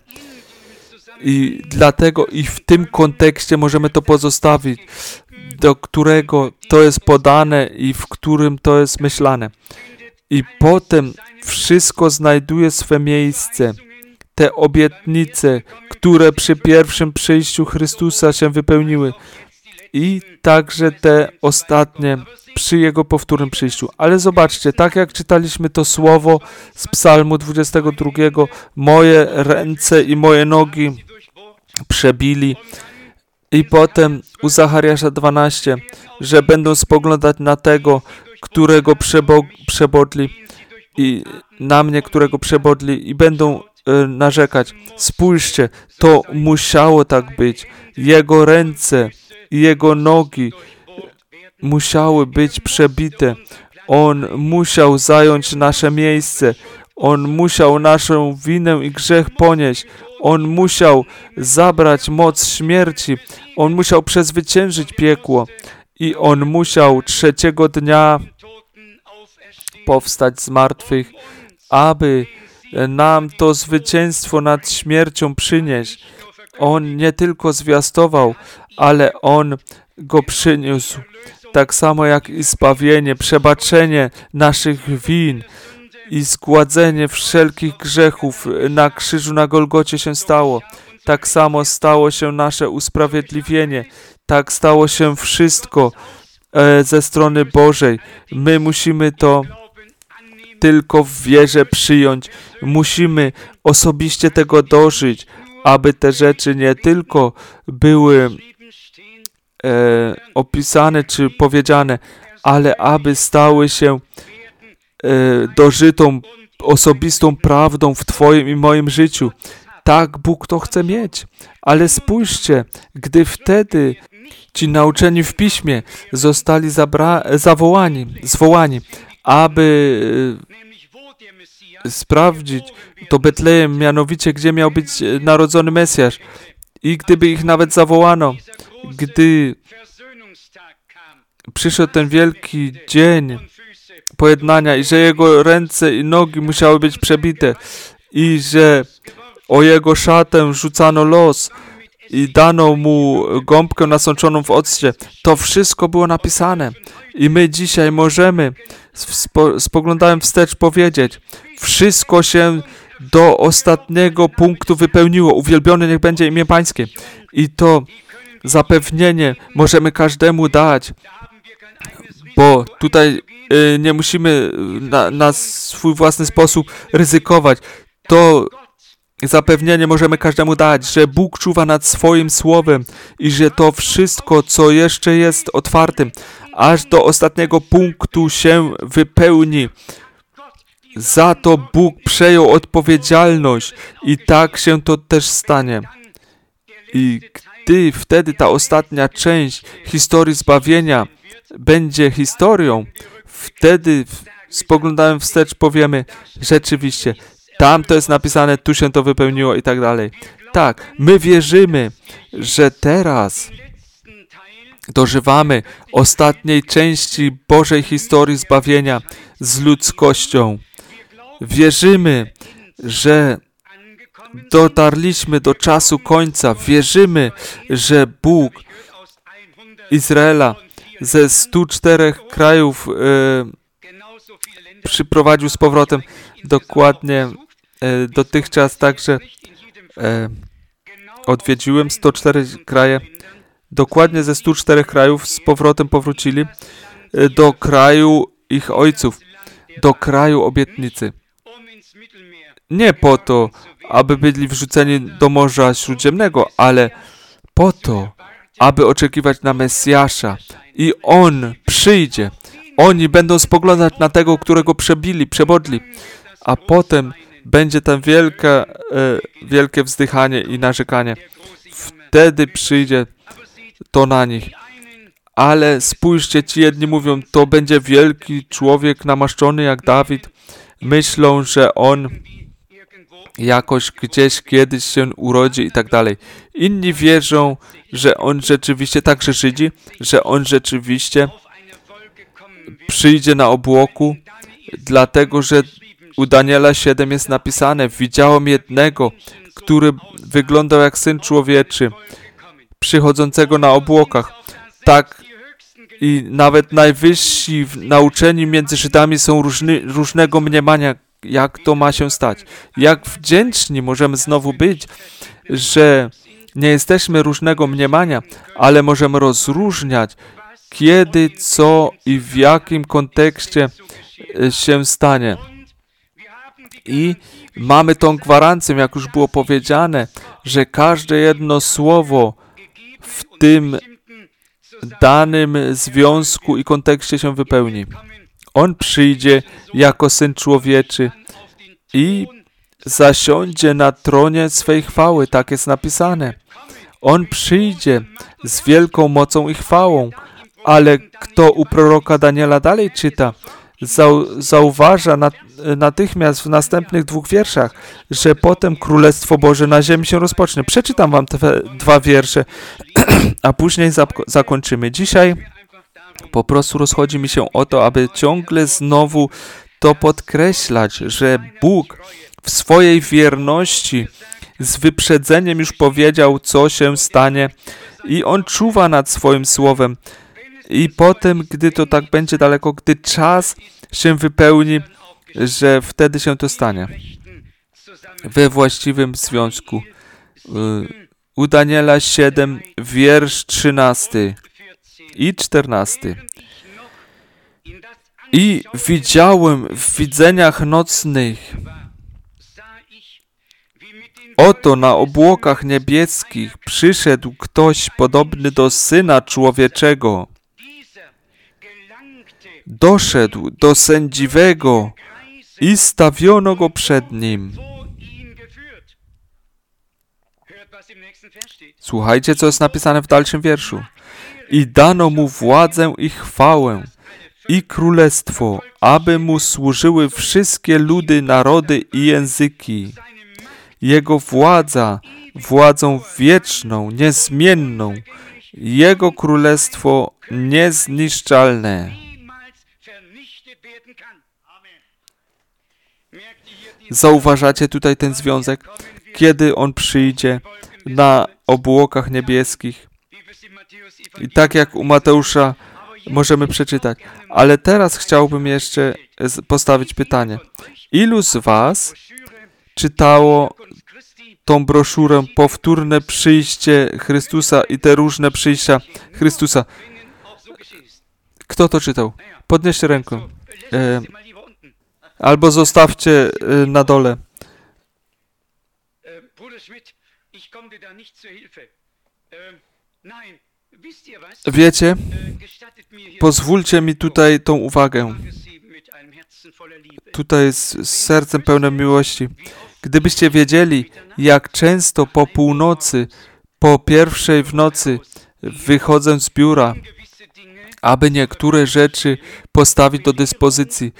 I dlatego i w tym kontekście możemy to pozostawić, do którego to jest podane i w którym to jest myślane. I potem wszystko znajduje swe miejsce. Te obietnice, które przy pierwszym przyjściu Chrystusa się wypełniły i także te ostatnie przy Jego powtórnym przyjściu. Ale zobaczcie, tak jak czytaliśmy to słowo z Psalmu 22, moje ręce i moje nogi przebili. I potem u Zachariasza 12, że będą spoglądać na tego, którego przebodli i na mnie, którego przebodli i będą narzekać. Spójrzcie, to musiało tak być. Jego ręce i jego nogi musiały być przebite. On musiał zająć nasze miejsce. On musiał naszą winę i grzech ponieść. On musiał zabrać moc śmierci. On musiał przezwyciężyć piekło. I on musiał trzeciego dnia powstać z martwych, aby nam to zwycięstwo nad śmiercią przynieść. On nie tylko zwiastował, ale On go przyniósł. Tak samo jak i zbawienie, przebaczenie naszych win i zgładzenie wszelkich grzechów na krzyżu na Golgocie się stało. Tak samo stało się nasze usprawiedliwienie. Tak stało się wszystko ze strony Bożej. My musimy to tylko w wierze przyjąć. Musimy osobiście tego dożyć, aby te rzeczy nie tylko były opisane czy powiedziane, ale aby stały się dożytą, osobistą prawdą w Twoim i moim życiu. Tak Bóg to chce mieć. Ale spójrzcie, gdy wtedy ci nauczeni w Piśmie zostali zwołani, aby sprawdzić to Betlejem, mianowicie gdzie miał być narodzony Mesjasz. I gdyby ich nawet zawołano, gdy przyszedł ten wielki dzień pojednania i że jego ręce i nogi musiały być przebite i że o jego szatę rzucano los i dano mu gąbkę nasączoną w occie, to wszystko było napisane. I my dzisiaj możemy spoglądałem wstecz powiedzieć, wszystko się do ostatniego punktu wypełniło. Uwielbione niech będzie imię Pańskie. I to zapewnienie możemy każdemu dać, bo tutaj nie musimy na swój własny sposób ryzykować. To zapewnienie możemy każdemu dać, że Bóg czuwa nad swoim słowem i że to wszystko, co jeszcze jest otwartym, aż do ostatniego punktu się wypełni. Za to Bóg przejął odpowiedzialność i tak się to też stanie. I gdy wtedy ta ostatnia część historii zbawienia będzie historią, wtedy spoglądałem wstecz, powiemy, rzeczywiście, tam to jest napisane, tu się to wypełniło i tak dalej. Tak, my wierzymy, że teraz dożywamy ostatniej części Bożej historii zbawienia z ludzkością. Wierzymy, że dotarliśmy do czasu końca. Wierzymy, że Bóg Izraela ze 104 krajów przyprowadził z powrotem dokładnie dotychczas, także odwiedziłem 104 kraje. Dokładnie ze 104 krajów z powrotem powrócili do kraju ich ojców, do kraju obietnicy. Nie po to, aby byli wrzuceni do Morza Śródziemnego, ale po to, aby oczekiwać na Mesjasza. I On przyjdzie. Oni będą spoglądać na tego, którego przebodli. A potem będzie tam wielkie wzdychanie i narzekanie. wtedy przyjdzie to na nich. Ale spójrzcie, ci jedni mówią, to będzie wielki człowiek namaszczony jak Dawid. Myślą, że on jakoś gdzieś kiedyś się urodzi i tak dalej. Inni wierzą, że on rzeczywiście, także Żydzi, że on rzeczywiście przyjdzie na obłoku, dlatego, że u Daniela 7 jest napisane, widziałem jednego, który wyglądał jak Syn Człowieczy, przychodzącego na obłokach. Tak i nawet najwyżsi nauczeni między Żydami są różnego mniemania, jak to ma się stać. Jak wdzięczni możemy znowu być, że nie jesteśmy różnego mniemania, ale możemy rozróżniać, kiedy, co i w jakim kontekście się stanie. I mamy tą gwarancję, jak już było powiedziane, że każde jedno słowo w tym danym związku i kontekście się wypełni. On przyjdzie jako Syn Człowieczy i zasiądzie na tronie swej chwały, tak jest napisane. On przyjdzie z wielką mocą i chwałą, ale kto u proroka Daniela dalej czyta, zauważa natychmiast w następnych 2 wierszach, że potem Królestwo Boże na ziemi się rozpocznie. Przeczytam wam te 2 wiersze, a później zakończymy. Dzisiaj po prostu rozchodzi mi się o to, aby ciągle znowu to podkreślać, że Bóg w swojej wierności z wyprzedzeniem już powiedział, co się stanie i On czuwa nad swoim słowem. I potem, gdy to tak będzie daleko, gdy czas się wypełni, że wtedy się to stanie. We właściwym związku. U Daniela 7, wiersz 13 i 14. I widziałem w widzeniach nocnych, oto na obłokach niebieskich przyszedł ktoś podobny do Syna Człowieczego. Doszedł do sędziwego i stawiono go przed nim. Słuchajcie, co jest napisane w dalszym wierszu. I dano mu władzę i chwałę i królestwo, aby mu służyły wszystkie ludy, narody i języki. Jego władza, władzą wieczną, niezmienną, Jego królestwo niezniszczalne. Zauważacie tutaj ten związek? Kiedy On przyjdzie na obłokach niebieskich. I tak jak u Mateusza możemy przeczytać. Ale teraz chciałbym jeszcze postawić pytanie. Ilu z was czytało tą broszurę Powtórne przyjście Chrystusa i te różne przyjścia Chrystusa? Kto to czytał? Podnieście rękę. Albo zostawcie na dole. Wiecie, pozwólcie mi tutaj tą uwagę. Tutaj z sercem pełnym miłości. Gdybyście wiedzieli, jak często po północy, po 1:00 w nocy wychodzę z biura, aby niektóre rzeczy postawić do dyspozycji,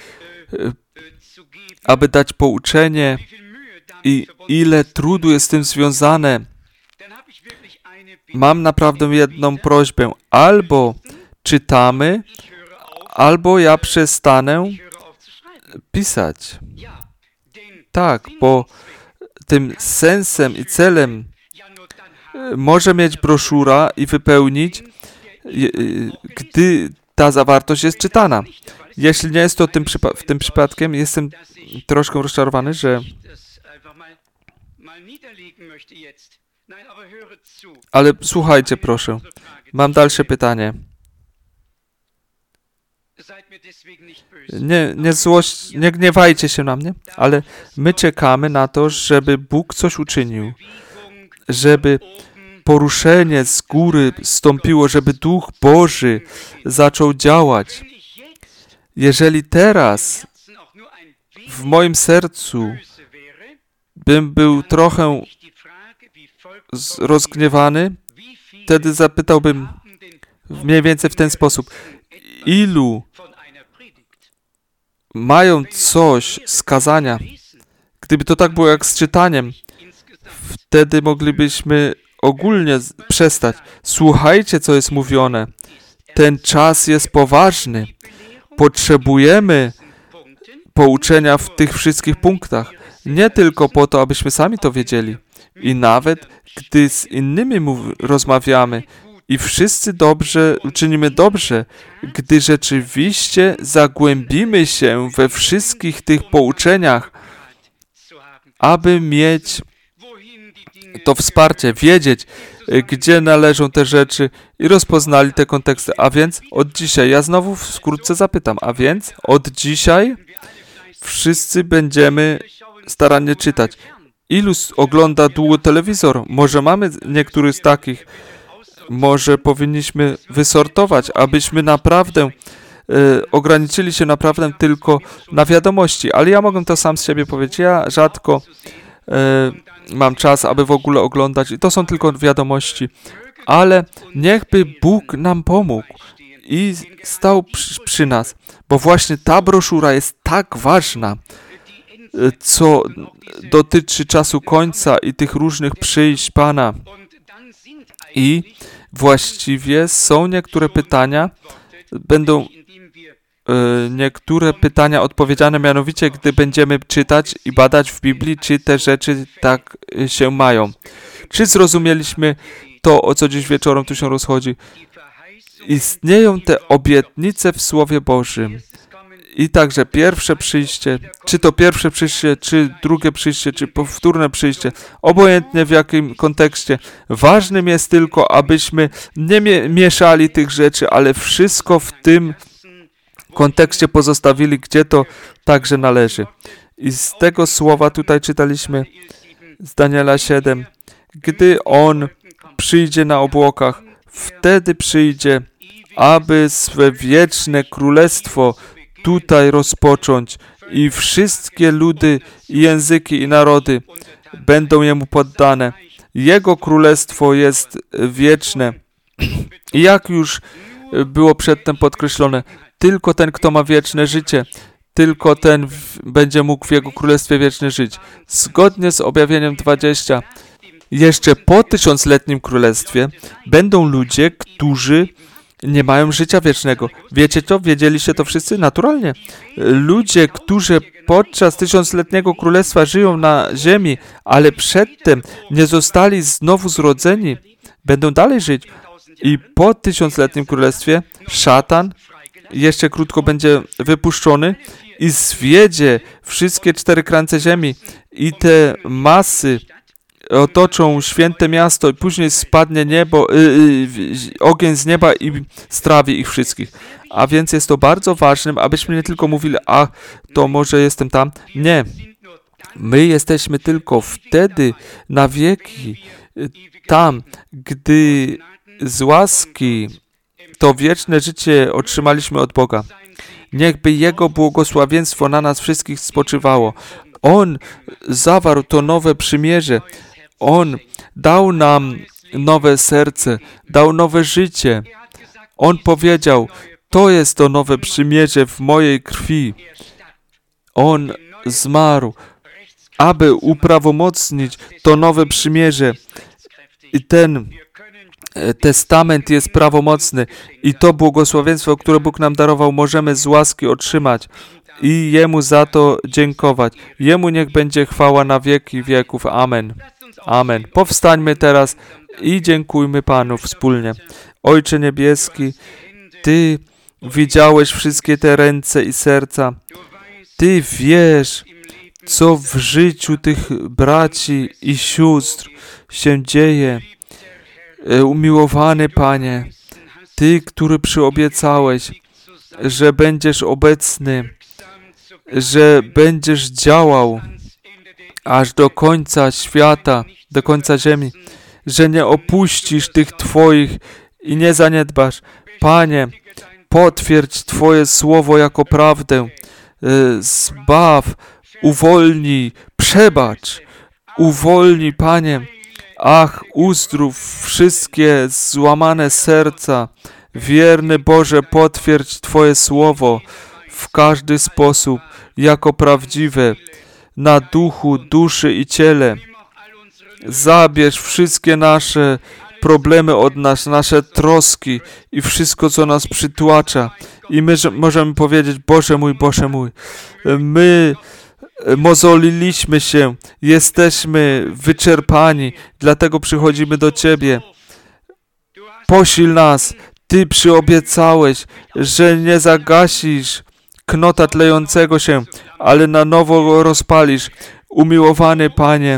aby dać pouczenie i ile trudu jest z tym związane, mam naprawdę jedną prośbę. Albo czytamy, albo ja przestanę pisać. Tak, bo tym sensem i celem może mieć broszura i wypełnić, gdy ta zawartość jest czytana. Jeśli nie jest to w tym przypadkiem, jestem troszkę rozczarowany, że... Ale słuchajcie, proszę. Mam dalsze pytanie. Nie gniewajcie się na mnie, ale my czekamy na to, żeby Bóg coś uczynił. Żeby poruszenie z góry stąpiło, żeby Duch Boży zaczął działać. Jeżeli teraz w moim sercu bym był trochę rozgniewany, wtedy zapytałbym mniej więcej w ten sposób. Ilu mają coś z kazania? Gdyby to tak było jak z czytaniem, wtedy moglibyśmy ogólnie przestać. Słuchajcie, co jest mówione. Ten czas jest poważny. Potrzebujemy pouczenia w tych wszystkich punktach. Nie tylko po to, abyśmy sami to wiedzieli. I nawet gdy z innymi rozmawiamy i wszyscy czynimy dobrze, gdy rzeczywiście zagłębimy się we wszystkich tych pouczeniach, aby mieć to wsparcie, wiedzieć, gdzie należą te rzeczy i rozpoznali te konteksty. A więc od dzisiaj, ja znowu wkrótce zapytam, a więc od dzisiaj wszyscy będziemy starannie czytać. Ilu ogląda długo telewizor? Może mamy niektórych z takich. Może powinniśmy wysortować, abyśmy naprawdę ograniczyli się naprawdę tylko na wiadomości. Ale ja mogę to sam z siebie powiedzieć. Ja rzadko mam czas, aby w ogóle oglądać. I to są tylko wiadomości. Ale niechby Bóg nam pomógł i stał przy nas. Bo właśnie ta broszura jest tak ważna, co dotyczy czasu końca i tych różnych przyjść Pana. I właściwie są niektóre pytania, będą niektóre pytania odpowiedziane, mianowicie gdy będziemy czytać i badać w Biblii, czy te rzeczy tak się mają. Czy zrozumieliśmy to, o co dziś wieczorem tu się rozchodzi? Istnieją te obietnice w Słowie Bożym. I także pierwsze przyjście, czy to pierwsze przyjście, czy drugie przyjście, czy powtórne przyjście, obojętnie w jakim kontekście. Ważnym jest tylko, abyśmy nie mieszali tych rzeczy, ale wszystko w tym kontekście pozostawili, gdzie to także należy. I z tego słowa tutaj czytaliśmy z Daniela 7. Gdy On przyjdzie na obłokach, wtedy przyjdzie, aby swe wieczne królestwo tutaj rozpocząć i wszystkie ludy, i języki, i narody będą Jemu poddane. Jego królestwo jest wieczne. I jak już było przedtem podkreślone, tylko ten, kto ma wieczne życie, tylko ten będzie mógł w Jego królestwie wiecznie żyć. Zgodnie z objawieniem 20, jeszcze po tysiącletnim królestwie będą ludzie, którzy nie mają życia wiecznego. Wiecie to? Wiedzieliście to wszyscy? Naturalnie. Ludzie, którzy podczas tysiącletniego królestwa żyją na ziemi, ale przedtem nie zostali znowu zrodzeni, będą dalej żyć. I po tysiącletnim królestwie szatan jeszcze krótko będzie wypuszczony i zwiedzie wszystkie 4 krańce ziemi i te masy otoczą święte miasto i później spadnie ogień z nieba i strawi ich wszystkich. A więc jest to bardzo ważne, abyśmy nie tylko mówili, a to może jestem tam. Nie. My jesteśmy tylko wtedy na wieki tam, gdy z łaski to wieczne życie otrzymaliśmy od Boga. Niechby Jego błogosławieństwo na nas wszystkich spoczywało. On zawarł to nowe przymierze. On dał nam nowe serce, dał nowe życie. On powiedział, to jest to nowe przymierze w mojej krwi. On zmarł, aby uprawomocnić to nowe przymierze. I ten testament jest prawomocny i to błogosławieństwo, które Bóg nam darował, możemy z łaski otrzymać i Jemu za to dziękować. Jemu niech będzie chwała na wieki wieków. Amen. Amen. Powstańmy teraz i dziękujmy Panu wspólnie. Ojcze Niebieski, Ty widziałeś wszystkie te ręce i serca. Ty wiesz, co w życiu tych braci i sióstr się dzieje. Umiłowany Panie, Ty, który przyobiecałeś, że będziesz obecny, że będziesz działał aż do końca świata, do końca ziemi, że nie opuścisz tych Twoich i nie zaniedbasz. Panie, potwierdź Twoje słowo jako prawdę. Zbaw, uwolnij, przebacz, uwolnij, Panie, Ach, uzdrów wszystkie złamane serca. Wierny Boże, potwierdź Twoje słowo w każdy sposób, jako prawdziwe, na duchu, duszy i ciele. Zabierz wszystkie nasze problemy od nas, nasze troski i wszystko, co nas przytłacza. I my możemy powiedzieć, Boże mój, my mozoliliśmy się, jesteśmy wyczerpani, dlatego przychodzimy do Ciebie. Posil nas, Ty przyobiecałeś, że nie zagasisz knota tlejącego się, ale na nowo go rozpalisz. Umiłowany Panie,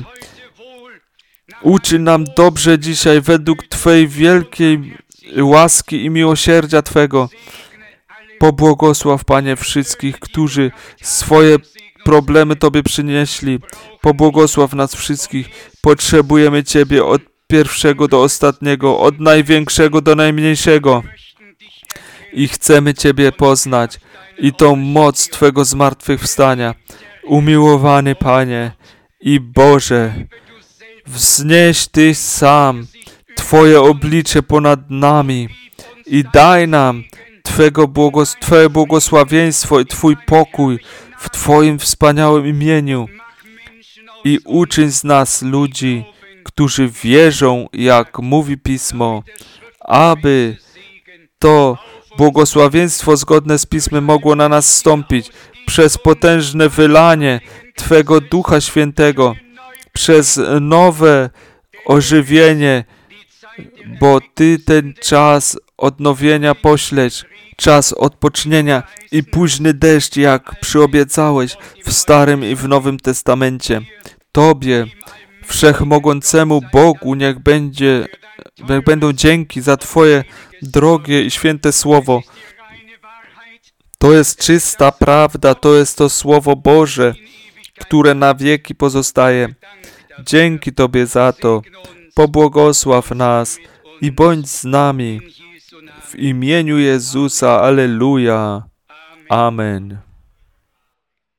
uczyń nam dobrze dzisiaj według Twojej wielkiej łaski i miłosierdzia Twego. Pobłogosław, Panie, wszystkich, którzy swoje problemy Tobie przynieśli. Pobłogosław nas wszystkich. Potrzebujemy Ciebie od pierwszego do ostatniego, od największego do najmniejszego. I chcemy Ciebie poznać i tą moc Twego zmartwychwstania. Umiłowany Panie i Boże, wznieś Ty sam Twoje oblicze ponad nami i daj nam Twoje błogosławieństwo i Twój pokój w Twoim wspaniałym imieniu i uczyń z nas ludzi, którzy wierzą, jak mówi Pismo, aby to błogosławieństwo zgodne z Pismem mogło na nas stąpić przez potężne wylanie Twego Ducha Świętego, przez nowe ożywienie, bo Ty ten czas odnowienia poślesz, czas odpocznienia i późny deszcz, jak przyobiecałeś w Starym i w Nowym Testamencie. Tobie, Wszechmogącemu Bogu, niech będą dzięki za Twoje drogie i święte Słowo. To jest czysta prawda, to jest to Słowo Boże, które na wieki pozostaje. Dzięki Tobie za to. Pobłogosław nas i bądź z nami. W imieniu Jezusa, alleluja. Amen.